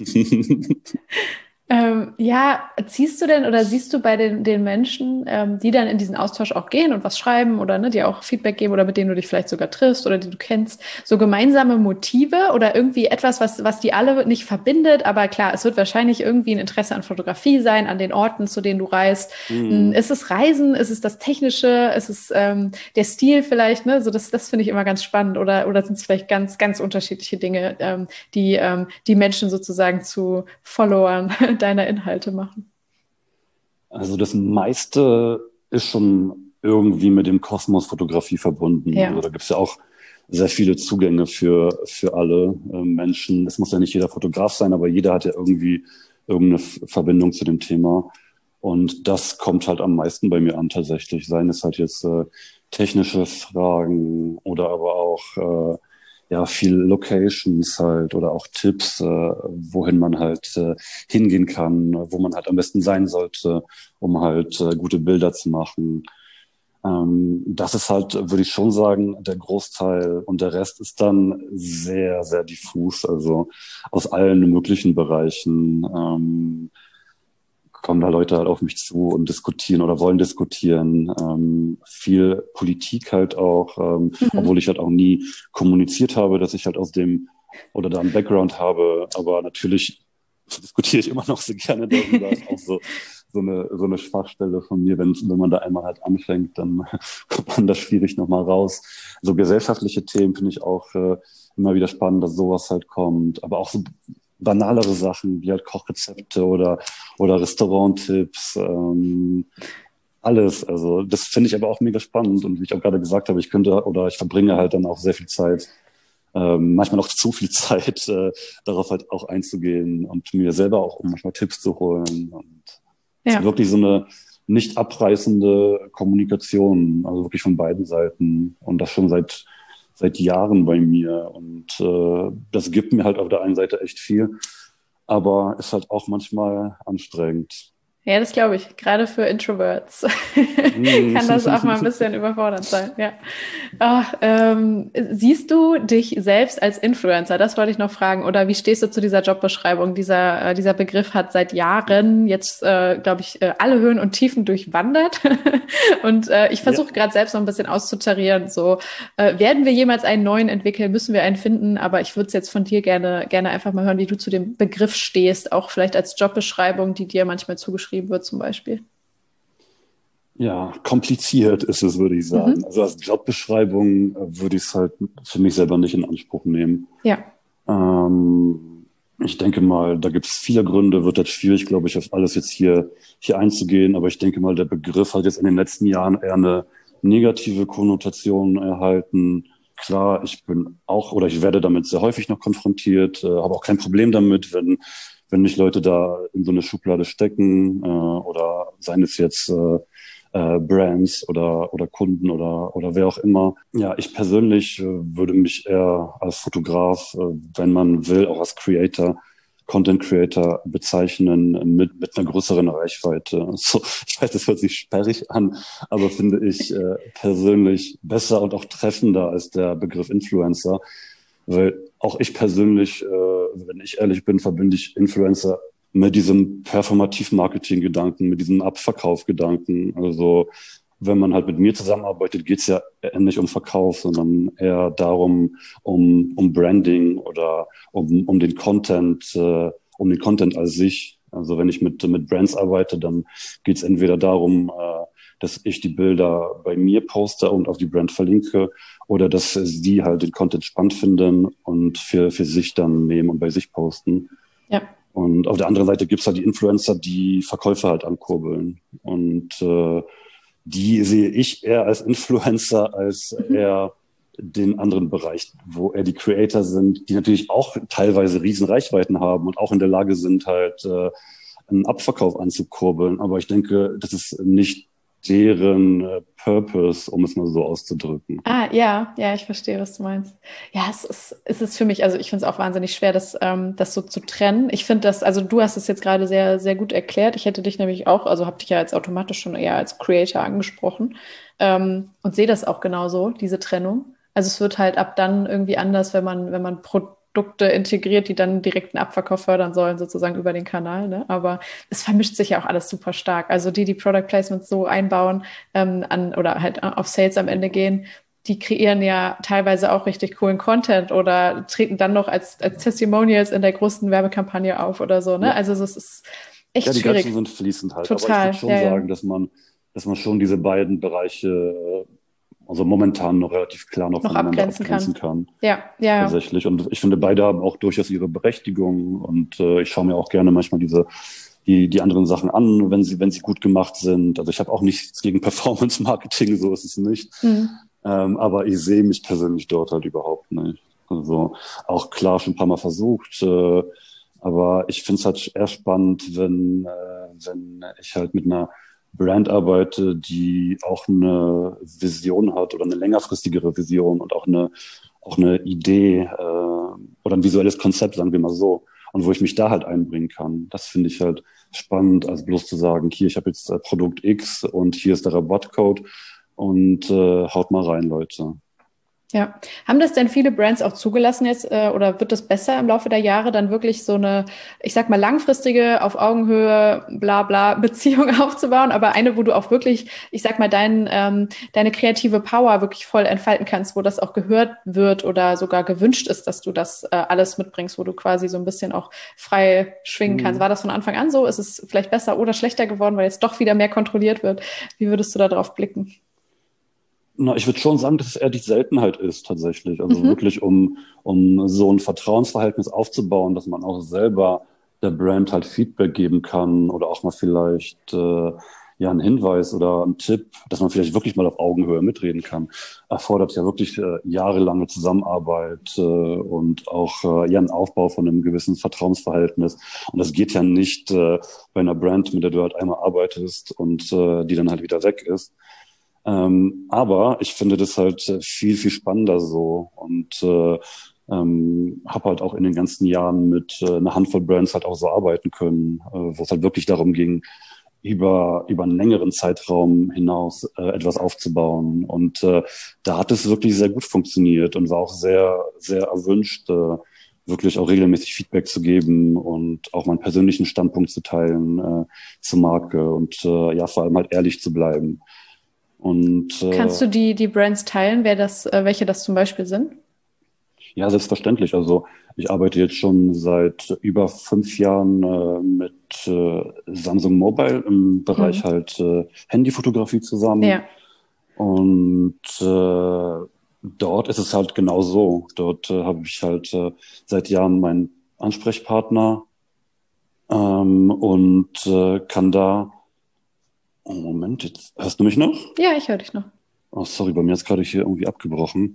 Ähm, ja, ziehst du denn oder siehst du bei den, den Menschen, ähm, die dann in diesen Austausch auch gehen und was schreiben oder ne, dir auch Feedback geben oder mit denen du dich vielleicht sogar triffst oder die du kennst, so gemeinsame Motive oder irgendwie etwas, was, was die alle nicht verbindet? Aber klar, es wird wahrscheinlich irgendwie ein Interesse an Fotografie sein, an den Orten, zu denen du reist. Hm, Mm. ist es Reisen? Ist es das Technische? Ist es ähm, der Stil vielleicht? Ne? So das, das finde ich immer ganz spannend. Oder, oder sind es vielleicht ganz, ganz unterschiedliche Dinge, ähm, die ähm, die Menschen sozusagen zu Followern deiner Inhalte machen? Also das meiste ist schon irgendwie mit dem Kosmos Fotografie verbunden. Also Ja, da gibt's ja auch sehr viele Zugänge für, für alle äh, Menschen. Es muss ja nicht jeder Fotograf sein, aber jeder hat ja irgendwie irgendeine F- Verbindung zu dem Thema. Und das kommt halt am meisten bei mir an tatsächlich. Seien es halt jetzt äh, technische Fragen oder aber auch äh, ja viel Locations halt oder auch Tipps, äh, wohin man halt äh, hingehen kann, wo man halt am besten sein sollte, um halt äh, gute Bilder zu machen. Ähm, das ist halt, würde ich schon sagen, der Großteil, und der Rest ist dann sehr, sehr diffus, also aus allen möglichen Bereichen. Ähm, kommen da Leute halt auf mich zu und diskutieren oder wollen diskutieren. Ähm, viel Politik halt auch, ähm, Mhm. obwohl ich halt auch nie kommuniziert habe, dass ich halt aus dem oder da einen Background habe. Aber natürlich diskutiere ich immer noch sehr gerne darüber. Ist auch so, so eine, so eine Schwachstelle von mir. Wenn, wenn man da einmal halt anfängt, dann kommt man da schwierig nochmal raus. So gesellschaftliche Themen finde ich auch äh, immer wieder spannend, dass sowas halt kommt. Aber auch so banalere Sachen wie halt Kochrezepte oder oder Restauranttipps, ähm, alles. Also das finde ich aber auch mega spannend und wie ich auch gerade gesagt habe, ich könnte oder ich verbringe halt dann auch sehr viel Zeit, ähm, manchmal auch zu viel Zeit, äh, darauf halt auch einzugehen und mir selber auch manchmal Tipps zu holen. Und es ist Ja. wirklich so eine nicht abreißende Kommunikation, also wirklich von beiden Seiten und das schon seit seit Jahren bei mir und äh, das gibt mir halt auf der einen Seite echt viel, aber ist halt auch manchmal anstrengend. Ja, das glaube ich. Gerade für Introverts Mm. kann das auch mal ein bisschen überfordernd sein. Ja. Ach, ähm, siehst du dich selbst als Influencer? Das wollte ich noch fragen. Oder wie stehst du zu dieser Jobbeschreibung? Dieser, äh, dieser Begriff hat seit Jahren jetzt, äh, glaube ich, äh, alle Höhen und Tiefen durchwandert. Und äh, ich Ja. versuche gerade selbst noch ein bisschen auszutarieren. So, äh, werden wir jemals einen neuen entwickeln? Müssen wir einen finden? Aber ich würde es jetzt von dir gerne, gerne einfach mal hören, wie du zu dem Begriff stehst, auch vielleicht als Jobbeschreibung, die dir manchmal zugeschrieben wird zum Beispiel. Ja, kompliziert ist es, würde ich sagen. Mhm. Also als Jobbeschreibung äh, würde ich es halt für mich selber nicht in Anspruch nehmen. Ja. Ähm, ich denke mal, da gibt es viele Gründe, wird jetzt schwierig, glaube ich, auf alles jetzt hier, hier einzugehen, aber ich denke mal, der Begriff hat jetzt in den letzten Jahren eher eine negative Konnotation erhalten. Klar, ich bin auch oder ich werde damit sehr häufig noch konfrontiert, äh, habe auch kein Problem damit, wenn, wenn mich Leute da in so eine Schublade stecken äh, oder seien es jetzt äh, äh, Brands oder oder Kunden oder oder wer auch immer. Ja, ich persönlich äh, würde mich eher als Fotograf, äh, wenn man will, auch als Creator, Content Creator bezeichnen mit mit einer größeren Reichweite. So, ich weiß, das hört sich sperrig an, aber finde ich äh, persönlich besser und auch treffender als der Begriff Influencer, weil auch ich persönlich, äh, wenn ich ehrlich bin, verbinde ich Influencer mit diesem Performativ-Marketing-Gedanken, mit diesem Abverkauf-Gedanken. Also wenn man halt mit mir zusammenarbeitet, geht's ja nicht um Verkauf, sondern eher darum, um, um Branding oder um, um den Content, äh, um den Content als sich. Also wenn ich mit, mit Brands arbeite, dann geht's entweder darum, äh, dass ich die Bilder bei mir poste und auf die Brand verlinke oder dass sie halt den Content spannend finden und für, für sich dann nehmen und bei sich posten. Ja. Und auf der anderen Seite gibt's halt die Influencer, die Verkäufe halt ankurbeln. Und äh, die sehe ich eher als Influencer als Mhm. eher den anderen Bereich, wo eher die Creator sind, die natürlich auch teilweise riesen Reichweiten haben und auch in der Lage sind, halt äh, einen Abverkauf anzukurbeln. Aber ich denke, das ist nicht deren äh, Purpose, um es mal so auszudrücken. Ah, ja, ja, ich verstehe, was du meinst. Ja, es ist, es ist für mich, also ich finde es auch wahnsinnig schwer, das, ähm, das so zu trennen. Ich finde das, also du hast es jetzt gerade sehr, sehr gut erklärt. Ich hätte dich nämlich auch, also habe dich ja jetzt automatisch schon eher als Creator angesprochen, ähm, und sehe das auch genauso, diese Trennung. Also es wird halt ab dann irgendwie anders, wenn man, wenn man Produkte integriert, die dann direkten Abverkauf fördern sollen, sozusagen über den Kanal, ne? Aber es vermischt sich ja auch alles super stark. Also die, die Product Placements so einbauen, ähm, an, oder halt auf Sales am Ende gehen, die kreieren ja teilweise auch richtig coolen Content oder treten dann noch als, als Testimonials in der großen Werbekampagne auf oder so, ne? Ja, Also es ist ja, echt die Grenzen schwierig. sind fließend halt. Aber ich würde Total, ja, schon ja. sagen, dass man, dass man schon diese beiden Bereiche, äh, also momentan noch relativ klar noch Noch voneinander abgrenzen abgrenzen kann. kann. Ja, ja, ja. Tatsächlich. Und ich finde, beide haben auch durchaus ihre Berechtigung. Und äh, ich schaue mir auch gerne manchmal diese die die anderen Sachen an, wenn sie wenn sie gut gemacht sind. Also ich habe auch nichts gegen Performance Marketing, so ist es nicht. Mhm. Ähm, aber ich sehe mich persönlich dort halt überhaupt nicht. Also auch klar schon ein paar Mal versucht, äh, aber ich finde es halt eher spannend, wenn äh, wenn ich halt mit einer Brand arbeite, die auch eine Vision hat oder eine längerfristigere Vision und auch eine, auch eine Idee äh, oder ein visuelles Konzept, sagen wir mal so, und wo ich mich da halt einbringen kann. Das finde ich halt spannend, als bloß zu sagen, hier, ich habe jetzt äh, Produkt X und hier ist der Rabattcode und äh, haut mal rein, Leute. Ja. Haben das denn viele Brands auch zugelassen jetzt äh, oder wird das besser im Laufe der Jahre, dann wirklich so eine, ich sag mal, langfristige, auf Augenhöhe, bla bla Beziehung aufzubauen, aber eine, wo du auch wirklich, ich sag mal, dein, ähm, deine kreative Power wirklich voll entfalten kannst, wo das auch gehört wird oder sogar gewünscht ist, dass du das äh, alles mitbringst, wo du quasi so ein bisschen auch frei schwingen kannst. Mhm. War das von Anfang an so? Ist es vielleicht besser oder schlechter geworden, weil jetzt doch wieder mehr kontrolliert wird? Wie würdest du da drauf blicken? Na, ich würde schon sagen, dass es eher die Seltenheit ist tatsächlich. Also Mhm. wirklich, um, um so ein Vertrauensverhältnis aufzubauen, dass man auch selber der Brand halt Feedback geben kann oder auch mal vielleicht äh, ja einen Hinweis oder einen Tipp, dass man vielleicht wirklich mal auf Augenhöhe mitreden kann, erfordert ja wirklich äh, jahrelange Zusammenarbeit äh, und auch äh, ja einen Aufbau von einem gewissen Vertrauensverhältnis. Und das geht ja nicht äh, bei einer Brand, mit der du halt einmal arbeitest und äh, die dann halt wieder weg ist. Ähm, aber ich finde das halt äh, viel, viel spannender so und äh, ähm, habe halt auch in den ganzen Jahren mit äh, einer Handvoll Brands halt auch so arbeiten können, äh, wo es halt wirklich darum ging, über, über einen längeren Zeitraum hinaus äh, etwas aufzubauen. Und äh, da hat es wirklich sehr gut funktioniert und war auch sehr, sehr erwünscht, äh, wirklich auch regelmäßig Feedback zu geben und auch meinen persönlichen Standpunkt zu teilen äh, zur Marke und äh, ja, vor allem halt ehrlich zu bleiben. Und äh, Kannst du die, die Brands teilen, wer das, äh, welche das zum Beispiel sind? ja, selbstverständlich. Also ich arbeite jetzt schon seit über fünf Jahren äh, mit äh, Samsung Mobile im Bereich Mhm. halt äh, Handyfotografie zusammen. Ja. Und äh, dort ist es halt genau so. Dort äh, habe ich halt äh, seit Jahren meinen Ansprechpartner ähm, und äh, kann da. Oh, Moment, jetzt hörst du mich noch? Ja, ich höre dich noch. Oh, sorry, bei mir ist gerade hier irgendwie abgebrochen.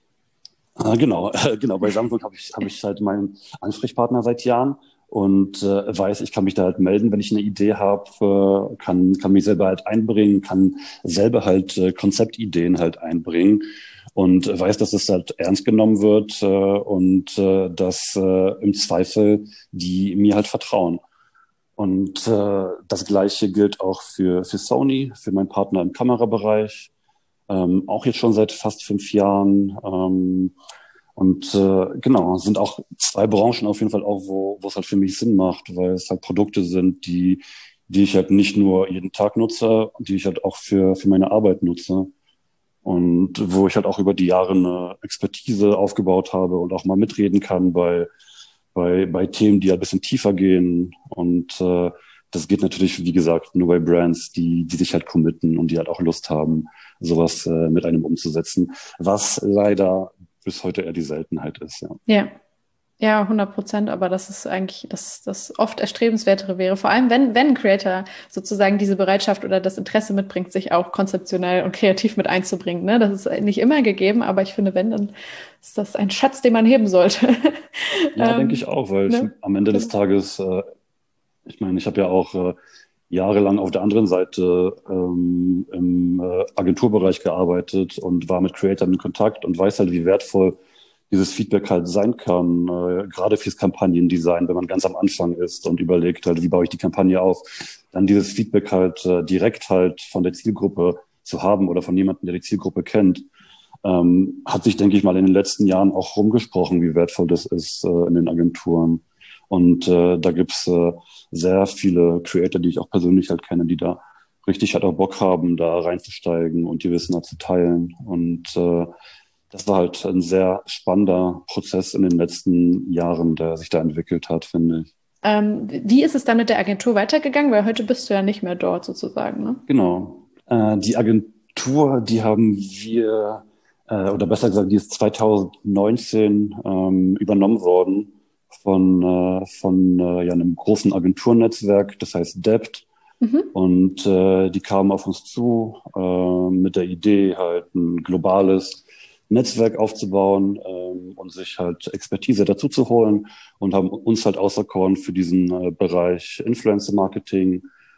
Ah, genau, genau. Bei Samsung habe ich, habe ich halt meinen Ansprechpartner seit Jahren und äh, weiß, ich kann mich da halt melden, wenn ich eine Idee habe, äh, kann, kann mich selber halt einbringen, kann selber halt äh, Konzeptideen halt einbringen und weiß, dass es halt ernst genommen wird äh, und äh, dass äh, im Zweifel die mir halt vertrauen. Und äh, das Gleiche gilt auch für, für Sony, für meinen Partner im Kamerabereich. Ähm, auch jetzt schon seit fast fünf Jahren. Ähm, und äh, genau, sind auch zwei Branchen auf jeden Fall auch, wo, wo es halt für mich Sinn macht, weil es halt Produkte sind, die, die ich halt nicht nur jeden Tag nutze, die ich halt auch für, für meine Arbeit nutze. Und wo ich halt auch über die Jahre eine Expertise aufgebaut habe und auch mal mitreden kann bei, bei, bei Themen, die halt ein bisschen tiefer gehen. Und äh, das geht natürlich, wie gesagt, nur bei Brands, die, die sich halt committen und die halt auch Lust haben, sowas äh, mit einem umzusetzen, was leider bis heute eher die Seltenheit ist, ja. Ja. Ja, hundert Prozent, aber das ist eigentlich das, das oft erstrebenswertere wäre. Vor allem, wenn, wenn ein Creator sozusagen diese Bereitschaft oder das Interesse mitbringt, sich auch konzeptionell und kreativ mit einzubringen. Ne? Das ist nicht immer gegeben, aber ich finde, wenn, dann ist das ein Schatz, den man heben sollte. Ja, denke ich ähm, auch, weil ich ne? am Ende des Genau. Tages, äh, ich meine, ich habe ja auch äh, jahrelang auf der anderen Seite ähm, im äh, Agenturbereich gearbeitet und war mit Creators in Kontakt und weiß halt, wie wertvoll dieses Feedback halt sein kann, äh, gerade fürs Kampagnendesign, wenn man ganz am Anfang ist und überlegt halt, wie baue ich die Kampagne auf, dann dieses Feedback halt äh, direkt halt von der Zielgruppe zu haben oder von jemandem, der die Zielgruppe kennt, ähm, hat sich, denke ich mal, in den letzten Jahren auch rumgesprochen, wie wertvoll das ist äh, in den Agenturen. Und äh, da gibt's äh, sehr viele Creator, die ich auch persönlich halt kenne, die da richtig halt auch Bock haben, da reinzusteigen und ihr Wissen halt zu teilen. Und äh, das war halt ein sehr spannender Prozess in den letzten Jahren, der sich da entwickelt hat, finde ich. Ähm, wie ist es dann mit der Agentur weitergegangen? Weil heute bist du ja nicht mehr dort sozusagen, ne? Genau. Äh, die Agentur, die haben wir, äh, oder besser gesagt, die ist zwanzig neunzehn ähm, übernommen worden von, äh, von äh, ja, einem großen Agenturnetzwerk, das heißt Dept. Mhm. Und äh, die kamen auf uns zu äh, mit der Idee, halt ein globales Netzwerk aufzubauen ähm, und sich halt Expertise dazu zu holen und haben uns halt auserkoren für diesen äh, Bereich Influencer Marketing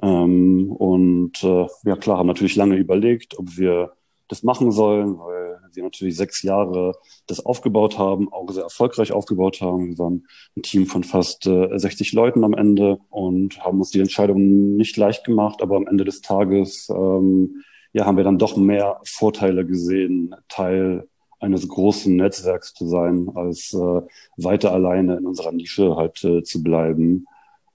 Ähm, und äh, ja klar, haben natürlich lange überlegt, ob wir das machen sollen, weil wir natürlich sechs Jahre das aufgebaut haben, auch sehr erfolgreich aufgebaut haben. Wir waren ein Team von fast äh, sechzig Leuten am Ende und haben uns die Entscheidung nicht leicht gemacht, aber am Ende des Tages ähm, ja, haben wir dann doch mehr Vorteile gesehen, Teil eines großen Netzwerks zu sein, als äh, weiter alleine in unserer Nische halt äh, zu bleiben.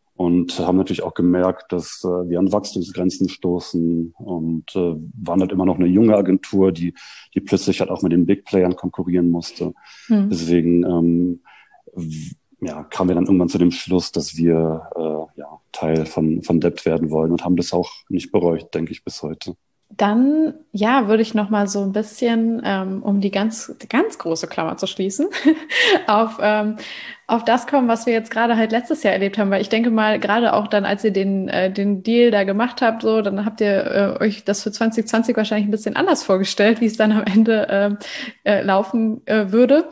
Und haben natürlich auch gemerkt, dass äh, wir an Wachstumsgrenzen stoßen und äh, waren halt immer noch eine junge Agentur, die, die plötzlich halt auch mit den Big Playern konkurrieren musste. Hm. Deswegen ähm, w- ja, kamen wir dann irgendwann zu dem Schluss, dass wir äh, ja, Teil von, von Dept werden wollen und haben das auch nicht bereut, denke ich, bis heute. Dann, ja, würde ich noch mal so ein bisschen, ähm, um die ganz, die ganz große Klammer zu schließen, auf, ähm, auf das kommen, was wir jetzt gerade halt letztes Jahr erlebt haben. Weil ich denke mal, gerade auch dann, als ihr den, äh, den Deal da gemacht habt, so, dann habt ihr äh, euch das für zwanzig zwanzig wahrscheinlich ein bisschen anders vorgestellt, wie es dann am Ende äh, äh, laufen äh, würde.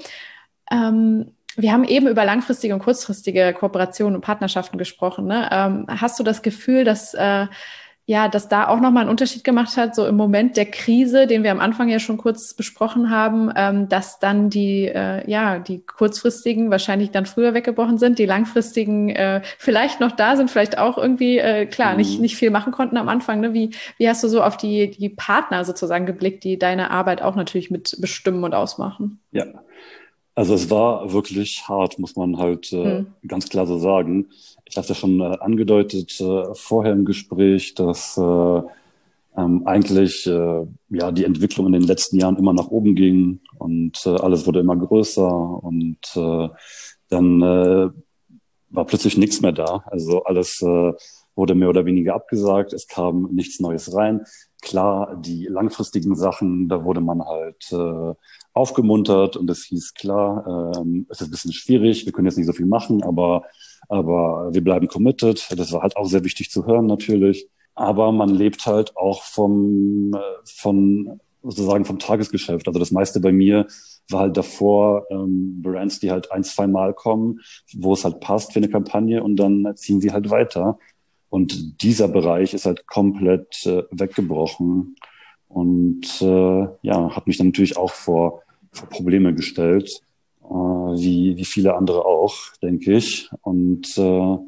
Ähm, Wir haben eben über langfristige und kurzfristige Kooperationen und Partnerschaften gesprochen. Ne? Ähm, hast du das Gefühl, dass äh, ja, dass da auch nochmal einen Unterschied gemacht hat, so im Moment der Krise, den wir am Anfang ja schon kurz besprochen haben, ähm, dass dann die, äh, ja, die kurzfristigen wahrscheinlich dann früher weggebrochen sind, die langfristigen äh, vielleicht noch da sind, vielleicht auch irgendwie, äh, klar, mhm. nicht, nicht viel machen konnten am Anfang. Ne? Wie, wie hast du so auf die, die Partner sozusagen geblickt, die deine Arbeit auch natürlich mit bestimmen und ausmachen? Ja, also es war wirklich hart, muss man halt äh, hm. ganz klar so sagen. Ich habe ja schon äh, angedeutet äh, vorher im Gespräch, dass äh, ähm, eigentlich äh, ja die Entwicklung in den letzten Jahren immer nach oben ging und äh, alles wurde immer größer und äh, dann äh, war plötzlich nichts mehr da. Also alles äh, wurde mehr oder weniger abgesagt. Es kam nichts Neues rein. Klar, die langfristigen Sachen, da wurde man halt äh, aufgemuntert und es hieß klar, ähm, es ist ein bisschen schwierig, wir können jetzt nicht so viel machen, aber, aber wir bleiben committed. Das war halt auch sehr wichtig zu hören natürlich. Aber man lebt halt auch vom, äh, von, sozusagen vom Tagesgeschäft. Also das meiste bei mir war halt davor ähm, Brands, die halt ein, zwei Mal kommen, wo es halt passt für eine Kampagne und dann ziehen sie halt weiter. Und dieser Bereich ist halt komplett äh, weggebrochen und äh, ja, hat mich dann natürlich auch vor, vor Probleme gestellt, äh, wie, wie viele andere auch, denke ich. Und äh,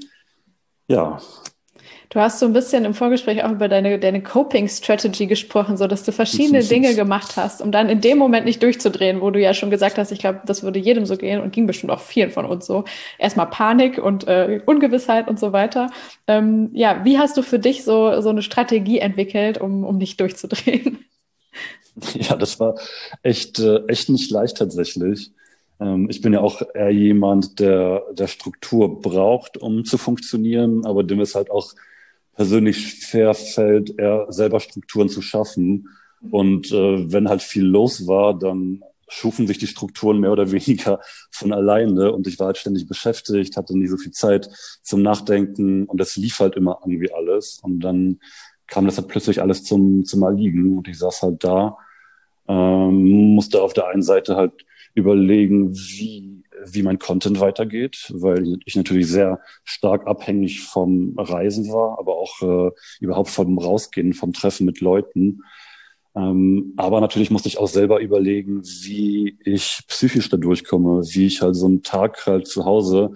ja. Du hast so ein bisschen im Vorgespräch auch über deine, deine Coping-Strategy gesprochen, so dass du verschiedene Dinge gemacht hast, um dann in dem Moment nicht durchzudrehen, wo du ja schon gesagt hast, ich glaube, das würde jedem so gehen und ging bestimmt auch vielen von uns so. Erstmal Panik und äh, Ungewissheit und so weiter. Ähm, ja, wie hast du für dich so, so eine Strategie entwickelt, um, um nicht durchzudrehen? Ja, das war echt, äh, echt nicht leicht tatsächlich. Ähm, ich bin ja auch eher jemand, der, der Struktur braucht, um zu funktionieren, aber dem es halt auch persönlich schwer fällt, eher selber Strukturen zu schaffen. Und äh, wenn halt viel los war, dann schufen sich die Strukturen mehr oder weniger von alleine. Und ich war halt ständig beschäftigt, hatte nie so viel Zeit zum Nachdenken und es lief halt immer irgendwie alles. Und dann kam das halt plötzlich alles zum, zum Erliegen und ich saß halt da, ähm, musste auf der einen Seite halt überlegen, wie wie mein Content weitergeht, weil ich natürlich sehr stark abhängig vom Reisen war, aber auch äh, überhaupt vom Rausgehen, vom Treffen mit Leuten. Ähm, aber natürlich musste ich auch selber überlegen, wie ich psychisch da durchkomme, wie ich halt so einen Tag halt zu Hause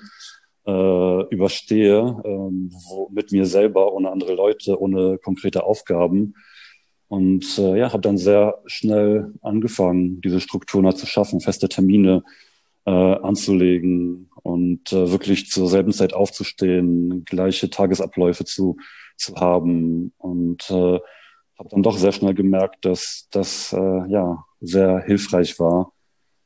äh, überstehe, ähm, wo, mit mir selber, ohne andere Leute, ohne konkrete Aufgaben. Und äh, ja, habe dann sehr schnell angefangen, diese Strukturen halt zu schaffen, feste Termine äh, anzulegen und äh, wirklich zur selben Zeit aufzustehen, gleiche Tagesabläufe zu, zu haben. Und äh, habe dann doch sehr schnell gemerkt, dass das äh, ja sehr hilfreich war.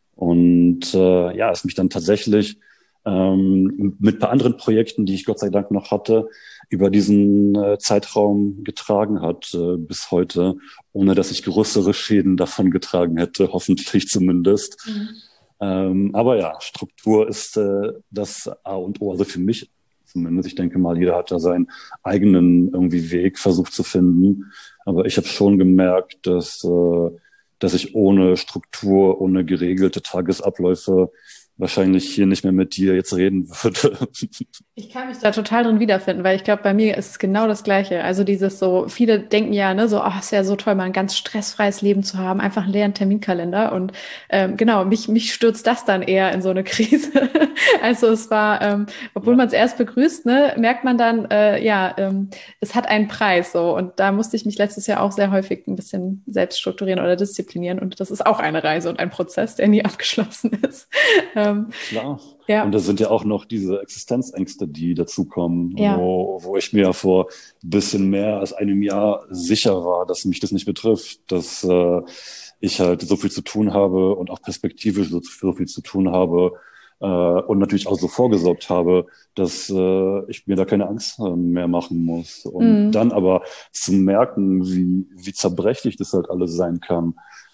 Und äh, ja, es mich dann tatsächlich ähm, mit ein paar anderen Projekten, die ich Gott sei Dank noch hatte, über diesen äh, Zeitraum getragen hat äh, bis heute, ohne dass ich größere Schäden davon getragen hätte, hoffentlich zumindest. Mhm. Ähm, aber ja, Struktur ist äh, das A und O, also für mich zumindest. Ich denke mal, jeder hat da seinen eigenen irgendwie Weg versucht zu finden. Aber ich habe schon gemerkt, dass, äh, dass ich ohne Struktur, ohne geregelte Tagesabläufe wahrscheinlich hier nicht mehr mit dir jetzt reden würde. Ich kann mich da total drin wiederfinden, weil ich glaube, bei mir ist es genau das Gleiche. Also dieses so, viele denken ja, ne, so, ach, ist ja so toll, mal ein ganz stressfreies Leben zu haben, einfach einen leeren Terminkalender. Und ähm, genau, mich, mich stürzt das dann eher in so eine Krise. Also es war, ähm, obwohl Ja, man es erst begrüßt, ne, merkt man dann, äh, ja, ähm, es hat einen Preis so. Und da musste ich mich letztes Jahr auch sehr häufig ein bisschen selbst strukturieren oder disziplinieren. Und das ist auch eine Reise und ein Prozess, der nie abgeschlossen ist. Ähm, klar. Und ja, da sind ja auch noch diese Existenzängste, die dazukommen, ja. wo, wo ich mir ja vor ein bisschen mehr als einem Jahr sicher war, dass mich das nicht betrifft, dass äh, ich halt so viel zu tun habe und auch perspektivisch so, so viel zu tun habe äh, und natürlich auch so vorgesorgt habe, dass äh, ich mir da keine Angst äh, mehr machen muss. Und Mm. dann aber zu merken, wie, wie zerbrechlich das halt alles sein kann,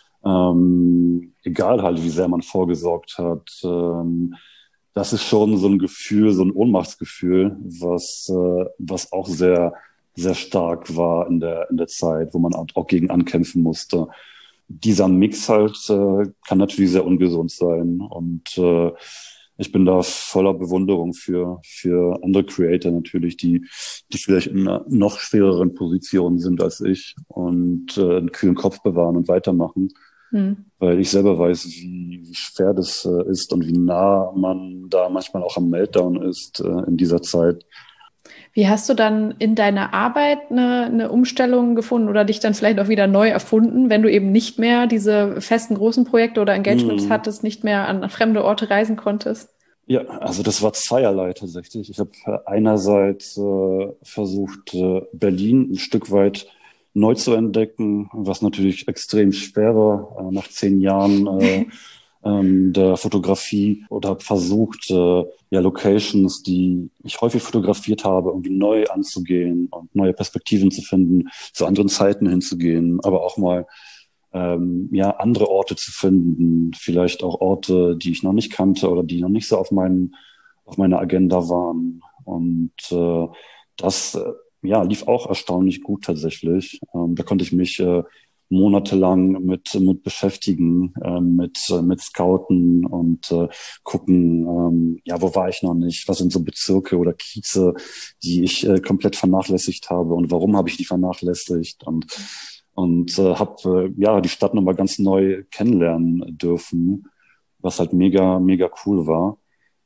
ähm, egal halt, wie sehr man vorgesorgt hat. Ähm, das ist schon so ein Gefühl, so ein Ohnmachtsgefühl, was, äh, was auch sehr, sehr stark war in der, in der Zeit, wo man auch gegen ankämpfen musste. Dieser Mix halt äh, kann natürlich sehr ungesund sein. Und äh, ich bin da voller Bewunderung für, für andere Creator natürlich, die, die vielleicht in einer noch schwereren Position sind als ich und äh, einen kühlen Kopf bewahren und weitermachen, Mm. weil ich selber weiß, wie, wie schwer das äh, ist und wie nah man da manchmal auch am Meltdown ist äh, in dieser Zeit. Wie hast du dann in deiner Arbeit eine, eine Umstellung gefunden oder dich dann vielleicht auch wieder neu erfunden, wenn du eben nicht mehr diese festen großen Projekte oder Engagements Hm. hattest, nicht mehr an fremde Orte reisen konntest? Ja, also das war zweierlei tatsächlich. Ich habe einerseits äh, versucht, äh, Berlin ein Stück weit neu zu entdecken, was natürlich extrem schwer war äh, nach zehn Jahren äh, ähm, der Fotografie, oder habe versucht, äh, ja, Locations, die ich häufig fotografiert habe, irgendwie neu anzugehen und neue Perspektiven zu finden, zu anderen Zeiten hinzugehen, aber auch mal ähm, ja, andere Orte zu finden, vielleicht auch Orte, die ich noch nicht kannte oder die noch nicht so auf meinen, auf meiner Agenda waren. Und äh, das äh, ja, lief auch erstaunlich gut tatsächlich. Ähm, da konnte ich mich äh, monatelang mit, mit beschäftigen, äh, mit, äh, mit Scouten und äh, gucken, ähm, ja, wo war ich noch nicht? Was sind so Bezirke oder Kieze, die ich äh, komplett vernachlässigt habe und warum habe ich die vernachlässigt? Und und äh, habe äh, ja die Stadt nochmal ganz neu kennenlernen dürfen, was halt mega, mega cool war.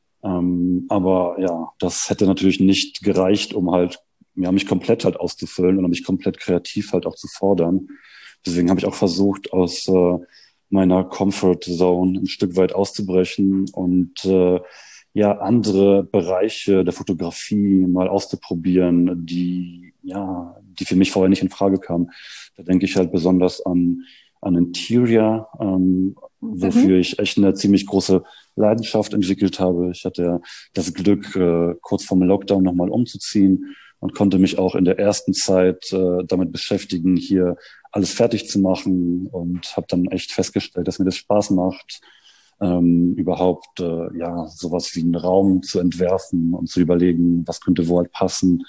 Ähm, aber ja, das hätte natürlich nicht gereicht, um halt ja, mich komplett halt auszufüllen und um mich komplett kreativ halt auch zu fordern. Deswegen habe ich auch versucht, aus äh, meiner Comfort Zone ein Stück weit auszubrechen und äh, ja, andere Bereiche der Fotografie mal auszuprobieren, die, ja, die für mich vorher nicht in Frage kamen. Da denke ich halt besonders an, an Interior, ähm, wofür Mhm. ich echt eine ziemlich große Leidenschaft entwickelt habe. Ich hatte ja das Glück, äh, kurz vor dem Lockdown nochmal umzuziehen und konnte mich auch in der ersten Zeit äh, damit beschäftigen, hier alles fertig zu machen, und habe dann echt festgestellt, dass mir das Spaß macht, ähm, überhaupt äh, ja sowas wie einen Raum zu entwerfen und zu überlegen, was könnte wo halt passen.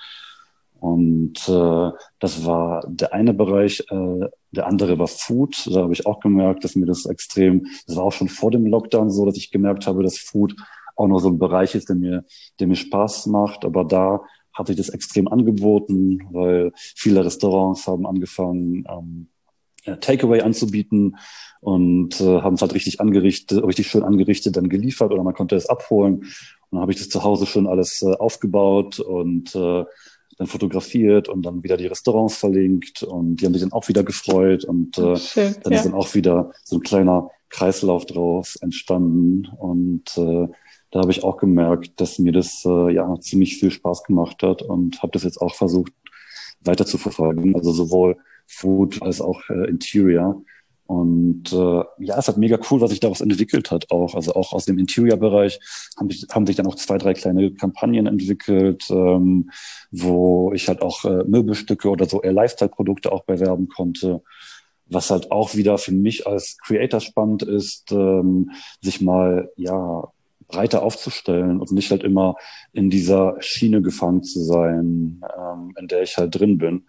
Und äh, das war der eine Bereich. Äh, der andere war Food. Da habe ich auch gemerkt, dass mir das extrem, das war auch schon vor dem Lockdown so, dass ich gemerkt habe, dass Food auch noch so ein Bereich ist, der mir, der mir Spaß macht. Aber da hat sich das extrem angeboten, weil viele Restaurants haben angefangen, ähm, äh, Takeaway anzubieten und äh, haben es halt richtig angerichtet, richtig schön angerichtet, dann geliefert, oder man konnte es abholen. Und dann habe ich das zu Hause schon alles äh, aufgebaut und äh, dann fotografiert und dann wieder die Restaurants verlinkt, und die haben sich dann auch wieder gefreut, und Ach, äh, schön, dann ist ja. dann auch wieder so ein kleiner Kreislauf draus entstanden, und äh, da habe ich auch gemerkt, dass mir das äh, ja ziemlich viel Spaß gemacht hat, und habe das jetzt auch versucht weiter zu verfolgen, also sowohl Food als auch äh, Interior. Und äh, ja, es hat mega cool, was sich daraus entwickelt hat auch. Also auch aus dem Interior-Bereich haben, sich- haben sich dann auch zwei, drei kleine Kampagnen entwickelt, ähm, wo ich halt auch äh, Möbelstücke oder so eher Lifestyle-Produkte auch bewerben konnte. Was halt auch wieder für mich als Creator spannend ist, ähm, sich mal ja breiter aufzustellen und nicht halt immer in dieser Schiene gefangen zu sein, ähm, in der ich halt drin bin.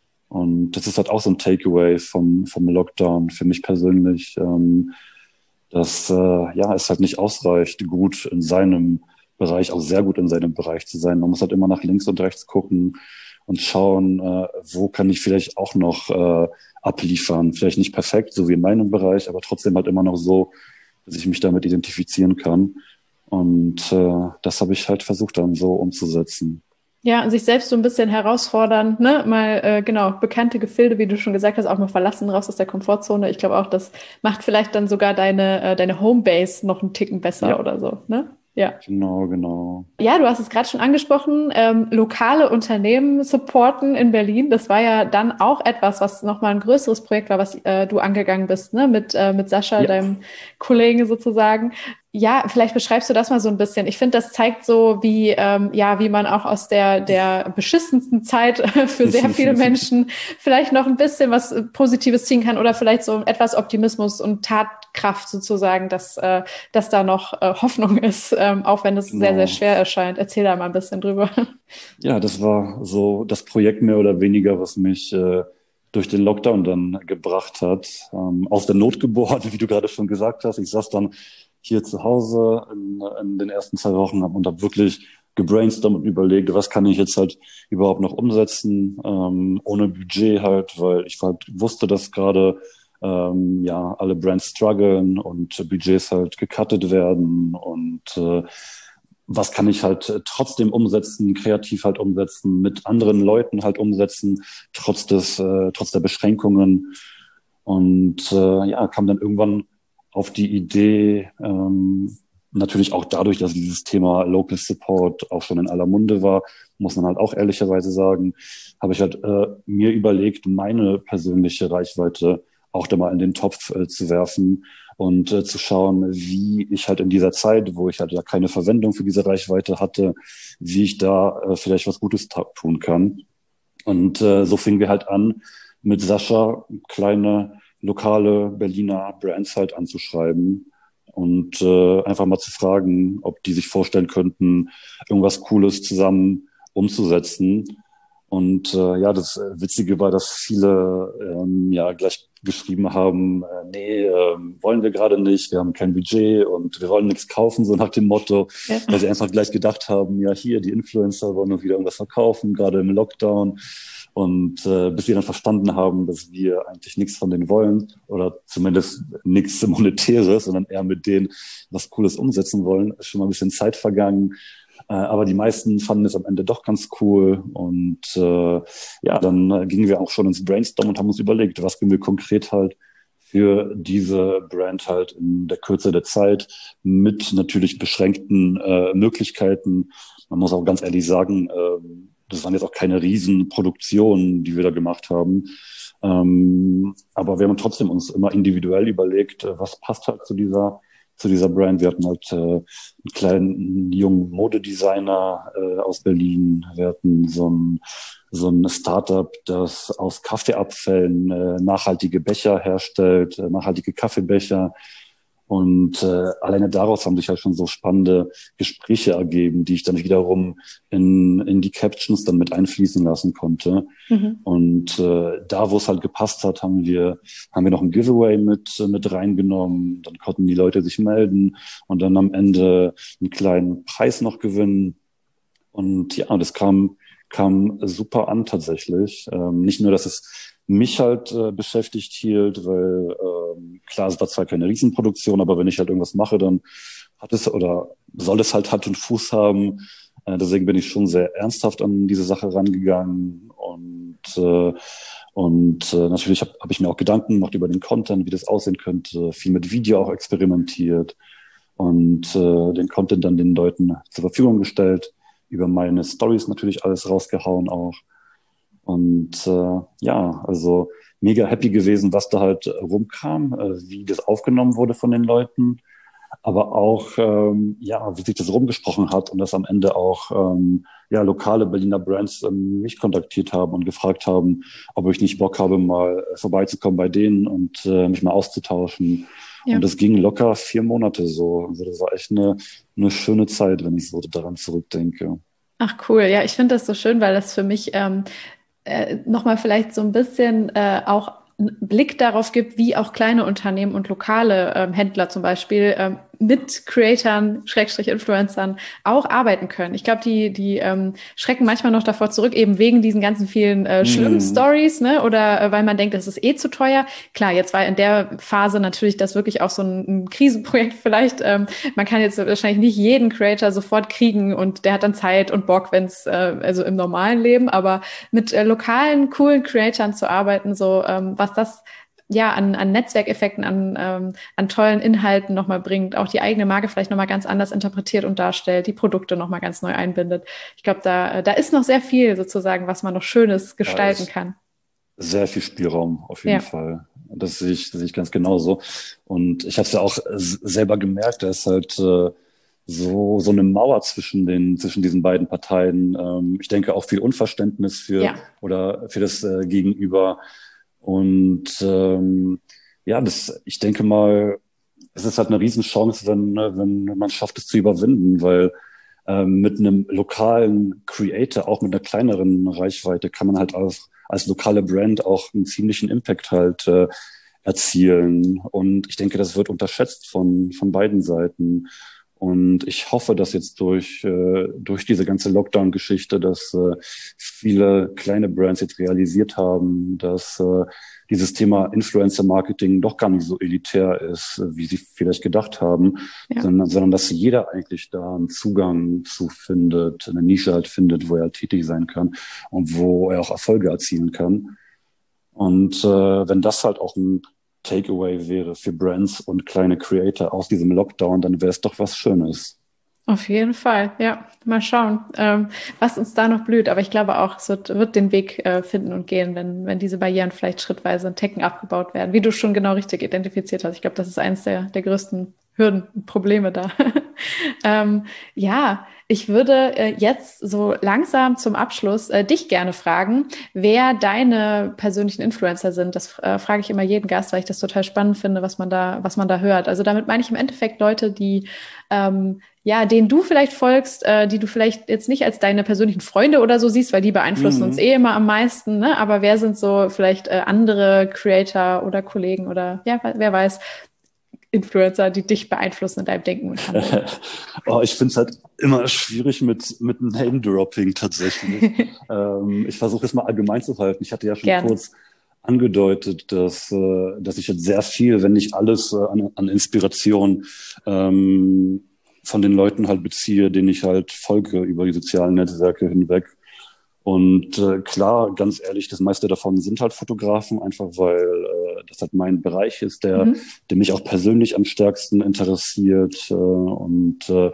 Und das ist halt auch so ein Takeaway vom, vom Lockdown für mich persönlich, ähm, dass äh, ja es halt nicht ausreicht, gut in seinem Bereich, auch sehr gut in seinem Bereich zu sein. Man muss halt immer nach links und rechts gucken und schauen, äh, wo kann ich vielleicht auch noch äh, abliefern. Vielleicht nicht perfekt, so wie in meinem Bereich, aber trotzdem halt immer noch so, dass ich mich damit identifizieren kann. Und äh, das habe ich halt versucht dann so umzusetzen. Ja, und sich selbst so ein bisschen herausfordern, ne? Mal, äh, genau, bekannte Gefilde, wie du schon gesagt hast, auch mal verlassen, raus aus der Komfortzone. Ich glaube auch, das macht vielleicht dann sogar deine, äh, deine Homebase noch einen Ticken besser Ja, oder so, ne? Ja. genau, genau. Ja, du hast es gerade schon angesprochen, ähm, lokale Unternehmen supporten in Berlin. Das war ja dann auch etwas, was nochmal ein größeres Projekt war, was äh, du angegangen bist, ne? Mit, äh, mit Sascha, Ja, deinem Kollegen sozusagen. Ja, vielleicht beschreibst du das mal so ein bisschen. Ich finde, das zeigt so, wie ähm, ja, wie man auch aus der der beschissensten Zeit für sehr viele Menschen vielleicht noch ein bisschen was Positives ziehen kann oder vielleicht so etwas Optimismus und Tatkraft sozusagen, dass äh, dass da noch äh, Hoffnung ist, ähm, auch wenn es sehr sehr genau. schwer erscheint. Erzähl da mal ein bisschen drüber. Ja, das war so das Projekt mehr oder weniger, was mich äh, durch den Lockdown dann gebracht hat. Ähm, aus der Not geboren, wie du gerade schon gesagt hast. Ich saß dann hier zu Hause in, in den ersten zwei Wochen und habe wirklich gebrainstormt und überlegt, was kann ich jetzt halt überhaupt noch umsetzen, ähm, ohne Budget halt, weil ich halt wusste, dass gerade ähm, ja alle Brands strugglen und Budgets halt gecuttet werden und äh, was kann ich halt äh, trotzdem umsetzen, kreativ halt umsetzen, mit anderen Leuten halt umsetzen, trotz des, äh, trotz der Beschränkungen. Und äh, ja, kam dann irgendwann auf die Idee, ähm, natürlich auch dadurch, dass dieses Thema Local Support auch schon in aller Munde war, muss man halt auch ehrlicherweise sagen, habe ich halt äh, mir überlegt, meine persönliche Reichweite auch da mal in den Topf äh, zu werfen und äh, zu schauen, wie ich halt in dieser Zeit, wo ich halt ja keine Verwendung für diese Reichweite hatte, wie ich da äh, vielleicht was Gutes tun kann. Und äh, so fingen wir halt an, mit Sascha kleine lokale Berliner Brands halt anzuschreiben und äh, einfach mal zu fragen, ob die sich vorstellen könnten, irgendwas Cooles zusammen umzusetzen. Und äh, ja, das Witzige war, dass viele ähm, ja gleich geschrieben haben, äh, nee, äh, wollen wir gerade nicht, wir haben kein Budget und wir wollen nichts kaufen, so nach dem Motto, Ja. weil sie einfach gleich gedacht haben, ja hier, die Influencer wollen uns wieder irgendwas verkaufen, gerade im Lockdown. Und äh, bis wir dann verstanden haben, dass wir eigentlich nichts von denen wollen oder zumindest nichts Monetäres, sondern eher mit denen was Cooles umsetzen wollen, ist schon mal ein bisschen Zeit vergangen. Äh, aber die meisten fanden es am Ende doch ganz cool. Und äh, ja, dann äh, gingen wir auch schon ins Brainstorm und haben uns überlegt, was können wir konkret halt für diese Brand halt in der Kürze der Zeit mit natürlich beschränkten äh, Möglichkeiten. Man muss auch ganz ehrlich sagen, äh, das waren jetzt auch keine Riesenproduktionen, die wir da gemacht haben. Ähm, aber wir haben trotzdem uns immer individuell überlegt, äh, was passt halt zu dieser zu dieser Brand. Wir hatten halt äh, einen kleinen jungen Modedesigner äh, aus Berlin. Wir hatten so ein, so ein Startup, das aus Kaffeeabfällen äh, nachhaltige Becher herstellt, äh, nachhaltige Kaffeebecher. Und äh, alleine daraus haben sich halt schon so spannende Gespräche ergeben, die ich dann wiederum in, in die Captions dann mit einfließen lassen konnte. Mhm. Und äh, da, wo es halt gepasst hat, haben wir haben wir noch ein Giveaway mit mit reingenommen. Dann konnten die Leute sich melden und dann am Ende einen kleinen Preis noch gewinnen. Und ja, das kam kam super an tatsächlich. Ähm, nicht nur, dass es mich halt äh, beschäftigt hielt, weil ähm, klar, es war zwar keine Riesenproduktion, aber wenn ich halt irgendwas mache, dann hat es oder soll es halt Hand und Fuß haben. Äh, deswegen bin ich schon sehr ernsthaft an diese Sache rangegangen und äh, und äh, natürlich habe hab ich mir auch Gedanken gemacht über den Content, wie das aussehen könnte, viel mit Video auch experimentiert und äh, den Content dann den Leuten zur Verfügung gestellt, über meine Stories natürlich alles rausgehauen auch. Und äh, ja, also mega happy gewesen, was da halt rumkam, äh, wie das aufgenommen wurde von den Leuten, aber auch ähm, ja, wie sich das rumgesprochen hat und dass am Ende auch ähm, ja lokale Berliner Brands ähm, mich kontaktiert haben und gefragt haben, ob ich nicht Bock habe, mal vorbeizukommen bei denen und äh, mich mal auszutauschen. Ja. Und das ging locker vier Monate so. Also das war echt eine, eine schöne Zeit, wenn ich so daran zurückdenke. Ach cool, ja, ich finde das so schön, weil das für mich ähm, äh, nochmal vielleicht so ein bisschen äh, auch einen Blick darauf gibt, wie auch kleine Unternehmen und lokale ähm, Händler zum Beispiel ähm, mit Creatern, Schrägstrich Influencern auch arbeiten können. Ich glaube, die die ähm, schrecken manchmal noch davor zurück, eben wegen diesen ganzen vielen äh, schlimmen Mhm. Stories, ne? Oder äh, weil man denkt, das ist eh zu teuer. Klar, jetzt war in der Phase natürlich das wirklich auch so ein, ein Krisenprojekt vielleicht. Ähm, man kann jetzt wahrscheinlich nicht jeden Creator sofort kriegen und der hat dann Zeit und Bock, wenn es äh, also im normalen Leben, aber mit äh, lokalen, coolen Creatoren zu arbeiten, so ähm, was das ja an, an Netzwerkeffekten, an, ähm, an tollen Inhalten nochmal bringt, auch die eigene Marke vielleicht nochmal ganz anders interpretiert und darstellt, die Produkte nochmal ganz neu einbindet. Ich glaube, da, da ist noch sehr viel sozusagen, was man noch Schönes Da gestalten ist kann. sehr viel Spielraum auf jeden Ja, Fall. Das sehe ich, das sehe ich ganz genauso. Und ich habe es ja auch s- selber gemerkt, da ist halt äh, so so eine Mauer zwischen den zwischen diesen beiden Parteien. Ähm, ich denke auch viel Unverständnis für ja, oder für das äh, Gegenüber. Und ähm, ja, das, ich denke mal, es ist halt eine Riesenchance, wenn, äh, wenn man schafft, es zu überwinden, weil ähm, mit einem lokalen Creator, auch mit einer kleineren Reichweite, kann man halt als, als lokale Brand auch einen ziemlichen Impact halt äh, erzielen. Und ich denke, das wird unterschätzt von, von beiden Seiten. Und ich hoffe, dass jetzt durch, äh, durch diese ganze Lockdown-Geschichte, dass äh, viele kleine Brands jetzt realisiert haben, dass äh, dieses Thema Influencer-Marketing doch gar nicht so elitär ist, äh, wie sie vielleicht gedacht haben, ja. sondern, sondern dass jeder eigentlich da einen Zugang zu findet, eine Nische halt findet, wo er halt tätig sein kann und wo er auch Erfolge erzielen kann. Und äh, wenn das halt auch ein Takeaway wäre für Brands und kleine Creator aus diesem Lockdown, dann wäre es doch was Schönes. Auf jeden Fall, ja. Mal schauen, ähm, was uns da noch blüht. Aber ich glaube auch, es wird, wird den Weg äh, finden und gehen, wenn, wenn diese Barrieren vielleicht schrittweise in Tecken abgebaut werden, wie du schon genau richtig identifiziert hast. Ich glaube, das ist eines der, der größten Hürden, Probleme da. ähm, ja, ich würde äh, jetzt so langsam zum Abschluss äh, dich gerne fragen, wer deine persönlichen Influencer sind. Das äh, frage ich immer jeden Gast, weil ich das total spannend finde, was man da, was man da hört. Also damit meine ich im Endeffekt Leute, die ähm, ja, denen du vielleicht folgst, äh, die du vielleicht jetzt nicht als deine persönlichen Freunde oder so siehst, weil die beeinflussen uns Mhm. eh immer am meisten, ne? Aber wer sind so vielleicht äh, andere Creator oder Kollegen oder ja, wer weiß, Influencer, die dich beeinflussen in deinem Denken und Handeln? Oh, ich finde es halt immer schwierig mit, mit Name-Dropping tatsächlich. Ähm, ich versuche es mal allgemein zu halten. Ich hatte ja schon Gerne. kurz angedeutet, dass, äh, dass ich jetzt sehr viel, wenn nicht alles äh, an, an Inspiration ähm, von den Leuten halt beziehe, denen ich halt folge über die sozialen Netzwerke hinweg. Und äh, klar, ganz ehrlich, das meiste davon sind halt Fotografen, einfach weil äh, das halt mein Bereich ist, der, Mhm. der mich auch persönlich am stärksten interessiert. Äh, und äh,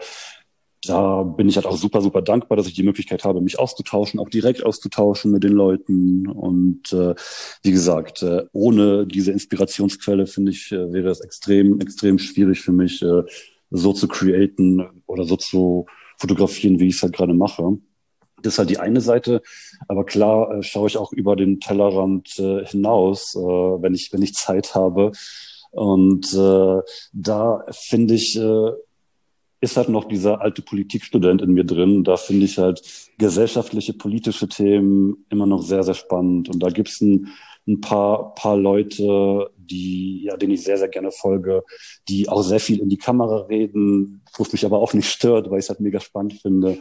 da bin ich halt auch super, super dankbar, dass ich die Möglichkeit habe, mich auszutauschen, auch direkt auszutauschen mit den Leuten. Und äh, wie gesagt, äh, ohne diese Inspirationsquelle, finde ich, äh, wäre es extrem, extrem schwierig für mich, äh, so zu createn oder so zu fotografieren, wie ich es halt gerade mache. Das ist halt die eine Seite, aber klar äh, schaue ich auch über den Tellerrand äh, hinaus, äh, wenn ich wenn ich Zeit habe. Und äh, da finde ich, äh, ist halt noch dieser alte Politikstudent in mir drin. Da finde ich halt gesellschaftliche, politische Themen immer noch sehr, sehr spannend. Und da gibt's ein, ein paar, paar Leute, die, ja, denen ich sehr, sehr gerne folge, die auch sehr viel in die Kamera reden, wo es mich aber auch nicht stört, weil ich es halt mega spannend finde.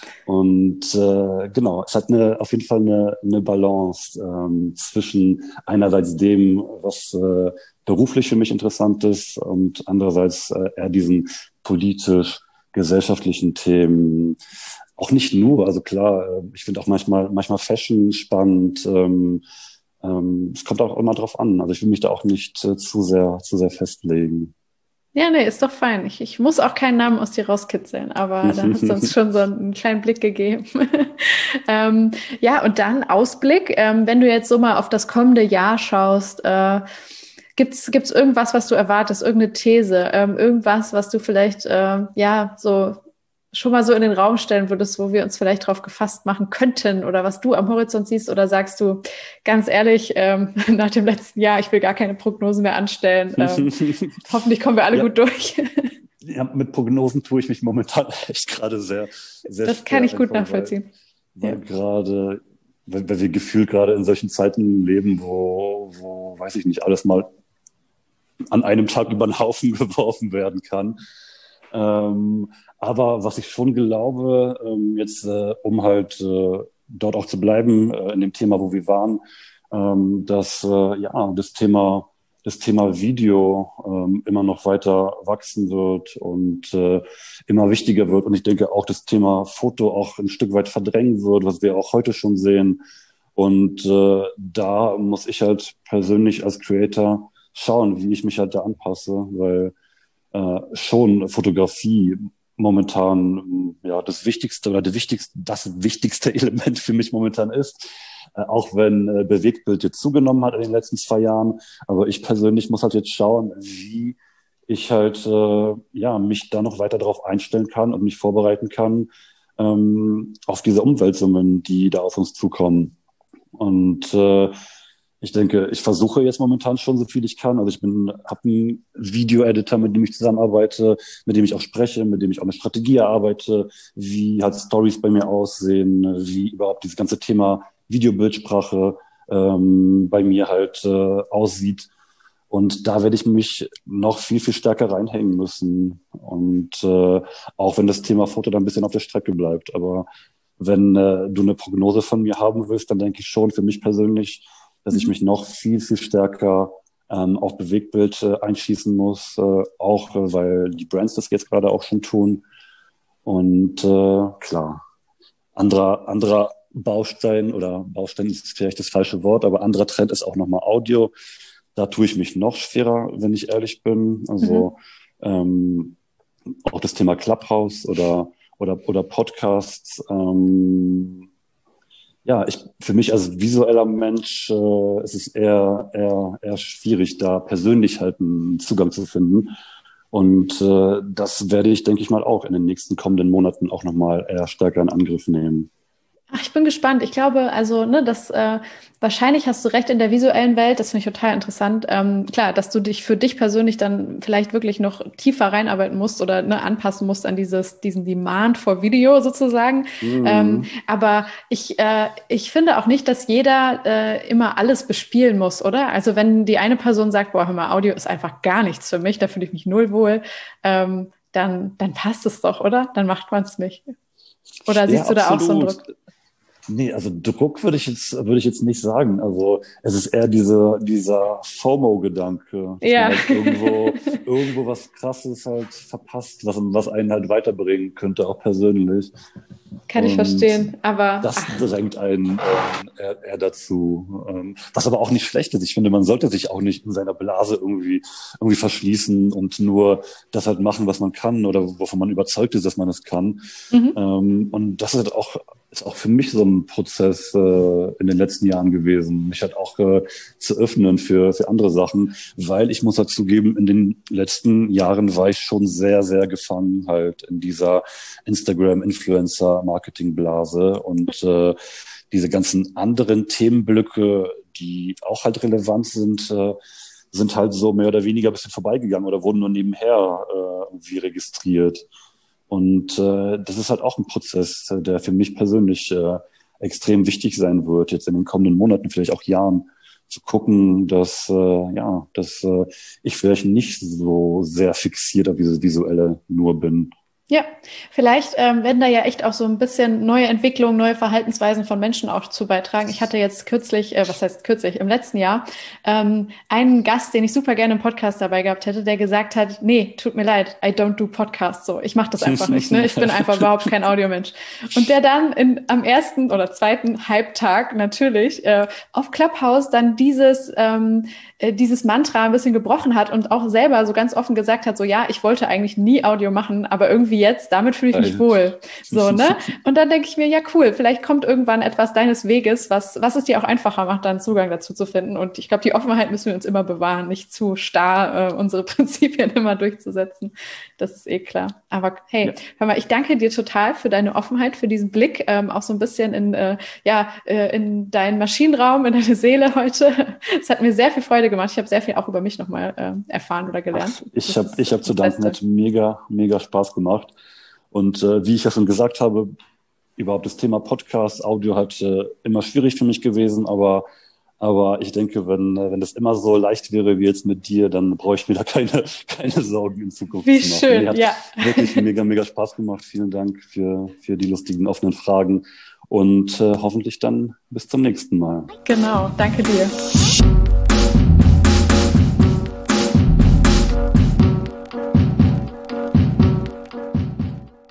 Und äh, genau, es hat eine, auf jeden Fall eine, eine Balance ähm, zwischen einerseits dem, was äh, beruflich für mich interessant ist und andererseits äh, eher diesen politisch-gesellschaftlichen Themen. Auch nicht nur, also klar, äh, ich finde auch manchmal, manchmal Fashion spannend. Ähm, ähm, es kommt auch immer drauf an. Also ich will mich da auch nicht äh, zu sehr, zu sehr festlegen. Ja, nee, ist doch fein. Ich, ich muss auch keinen Namen aus dir rauskitzeln, aber da hast du uns schon so einen kleinen Blick gegeben. ähm, ja, und dann Ausblick. Ähm, wenn du jetzt so mal auf das kommende Jahr schaust, äh, gibt's gibt's irgendwas, was du erwartest, irgendeine These, ähm, irgendwas, was du vielleicht ähm, ja so schon mal so in den Raum stellen würdest, wo wir uns vielleicht drauf gefasst machen könnten oder was du am Horizont siehst oder sagst du ganz ehrlich, ähm, nach dem letzten Jahr, ich will gar keine Prognosen mehr anstellen. Ähm, hoffentlich kommen wir alle Ja, gut durch. ja, mit Prognosen tue ich mich momentan echt gerade sehr, sehr Das kann schwer, ich gut einfach weil, nachvollziehen. Ja. weil gerade, weil, weil wir gefühlt gerade in solchen Zeiten leben, wo, wo weiß ich nicht, alles mal an einem Tag über den Haufen geworfen werden kann. Ähm, aber was ich schon glaube, ähm, jetzt äh, um halt äh, dort auch zu bleiben, äh, in dem Thema, wo wir waren, ähm, dass äh, ja das Thema das Thema Video ähm, immer noch weiter wachsen wird und äh, immer wichtiger wird. Und ich denke auch das Thema Foto auch ein Stück weit verdrängen wird, was wir auch heute schon sehen. Und äh, da muss ich halt persönlich als Creator schauen, wie ich mich halt da anpasse, weil äh, schon Fotografie momentan ja das wichtigste oder das wichtigste, das wichtigste Element für mich momentan ist. Äh, auch wenn äh, Bewegtbild jetzt zugenommen hat in den letzten zwei Jahren. Aber ich persönlich muss halt jetzt schauen, wie ich halt äh, ja mich da noch weiter darauf einstellen kann und mich vorbereiten kann ähm, auf diese Umwälzungen, die da auf uns zukommen. Und äh, ich denke, ich versuche jetzt momentan schon so viel ich kann. Also ich bin, habe einen Video-Editor, mit dem ich zusammenarbeite, mit dem ich auch spreche, mit dem ich auch eine Strategie erarbeite, wie halt Stories bei mir aussehen, wie überhaupt dieses ganze Thema Videobildsprache ähm, bei mir halt äh, aussieht. Und da werde ich mich noch viel, viel stärker reinhängen müssen. Und äh, auch wenn das Thema Foto dann ein bisschen auf der Strecke bleibt. Aber wenn äh, du eine Prognose von mir haben willst, dann denke ich schon für mich persönlich, dass ich mich noch viel, viel stärker ähm, auf Bewegtbild äh, einschießen muss, äh, auch äh, weil die Brands das jetzt gerade auch schon tun. Und äh, klar, anderer, anderer Baustein oder Baustein ist vielleicht das falsche Wort, aber anderer Trend ist auch nochmal Audio. Da tue ich mich noch schwerer, wenn ich ehrlich bin. Also mhm. ähm, auch das Thema Clubhouse oder oder oder Podcasts. Ähm, ja, ich für mich als visueller Mensch äh, ist es eher eher eher schwierig, da persönlich halt einen Zugang zu finden. Und äh, das werde ich, denke ich mal, auch in den nächsten kommenden Monaten auch nochmal eher stärker in Angriff nehmen. Ach, ich bin gespannt. Ich glaube, also, ne, das äh, wahrscheinlich hast du recht in der visuellen Welt. Das finde ich total interessant. Ähm, klar, dass du dich für dich persönlich dann vielleicht wirklich noch tiefer reinarbeiten musst oder ne, anpassen musst an dieses diesen Demand for Video sozusagen. Mhm. Ähm, aber ich äh, ich finde auch nicht, dass jeder äh, immer alles bespielen muss, oder? Also wenn die eine Person sagt, boah, hör mal, Audio ist einfach gar nichts für mich, da fühle ich mich null wohl, ähm, dann dann passt es doch, oder? Dann macht man es nicht. Oder siehst ja, du da absolut. Auch so einen Druck? Nee, also Druck würde ich jetzt, würde ich jetzt nicht sagen. Also es ist eher diese, dieser FOMO-Gedanke, dass ja. man halt irgendwo, irgendwo was Krasses halt verpasst, was, was einen halt weiterbringen könnte, auch persönlich. Kann ich Und verstehen, aber... Das drängt einen ähm, eher, eher dazu. Ähm, was aber auch nicht schlecht ist. Ich finde, man sollte sich auch nicht in seiner Blase irgendwie, irgendwie verschließen und nur das halt machen, was man kann oder wovon man überzeugt ist, dass man es kann. Mhm. Ähm, und das ist halt auch, ist auch für mich so ein Prozess äh, in den letzten Jahren gewesen, mich halt auch äh, zu öffnen für, für andere Sachen, weil ich muss halt zugeben, in den letzten Jahren war ich schon sehr, sehr gefangen halt in dieser Instagram-Influencer-Marketing-Blase und äh, diese ganzen anderen Themenblöcke, die auch halt relevant sind, äh, sind halt so mehr oder weniger ein bisschen vorbeigegangen oder wurden nur nebenher äh, irgendwie registriert. Und äh, das ist halt auch ein Prozess, der für mich persönlich äh, extrem wichtig sein wird, jetzt in den kommenden Monaten, vielleicht auch Jahren, zu gucken, dass äh, ja, dass äh, ich vielleicht nicht so sehr fixiert auf dieses Visuelle nur bin. Ja, vielleicht ähm, werden da ja echt auch so ein bisschen neue Entwicklungen, neue Verhaltensweisen von Menschen auch zu beitragen. Ich hatte jetzt kürzlich, äh, was heißt kürzlich, im letzten Jahr ähm, einen Gast, den ich super gerne im Podcast dabei gehabt hätte, der gesagt hat, nee, tut mir leid, I don't do Podcasts so. Ich mache das einfach nicht, ne? Ich bin einfach überhaupt kein Audiomensch. Und der dann in, am ersten oder zweiten Hype-Tag natürlich äh, auf Clubhouse dann dieses ähm, äh, dieses Mantra ein bisschen gebrochen hat und auch selber so ganz offen gesagt hat, so ja, ich wollte eigentlich nie Audio machen, aber irgendwie jetzt, damit fühle ich mich wohl. So, ne? Und dann denke ich mir, ja cool, vielleicht kommt irgendwann etwas deines Weges, was was es dir auch einfacher macht, dann Zugang dazu zu finden. Und ich glaube, die Offenheit müssen wir uns immer bewahren, nicht zu starr äh, unsere Prinzipien immer durchzusetzen. Das ist eh klar. Aber hey, ja. Hör mal, ich danke dir total für deine Offenheit, für diesen Blick, ähm, auch so ein bisschen in äh, ja äh, in deinen Maschinenraum, in deine Seele heute. Es hat mir sehr viel Freude gemacht. Ich habe sehr viel auch über mich nochmal äh, erfahren oder gelernt. Ach, ich habe ich hab zu danken, hat mega, mega Spaß gemacht. Und äh, wie ich ja schon gesagt habe, überhaupt das Thema Podcast, Audio hat äh, immer schwierig für mich gewesen, aber Aber ich denke, wenn, wenn das immer so leicht wäre wie jetzt mit dir, dann brauche ich mir da keine, keine Sorgen in Zukunft wie zu machen. schön, Mir hat ja. wirklich mega, mega Spaß gemacht. Vielen Dank für, für die lustigen, offenen Fragen und äh, hoffentlich dann bis zum nächsten Mal. Genau, danke dir.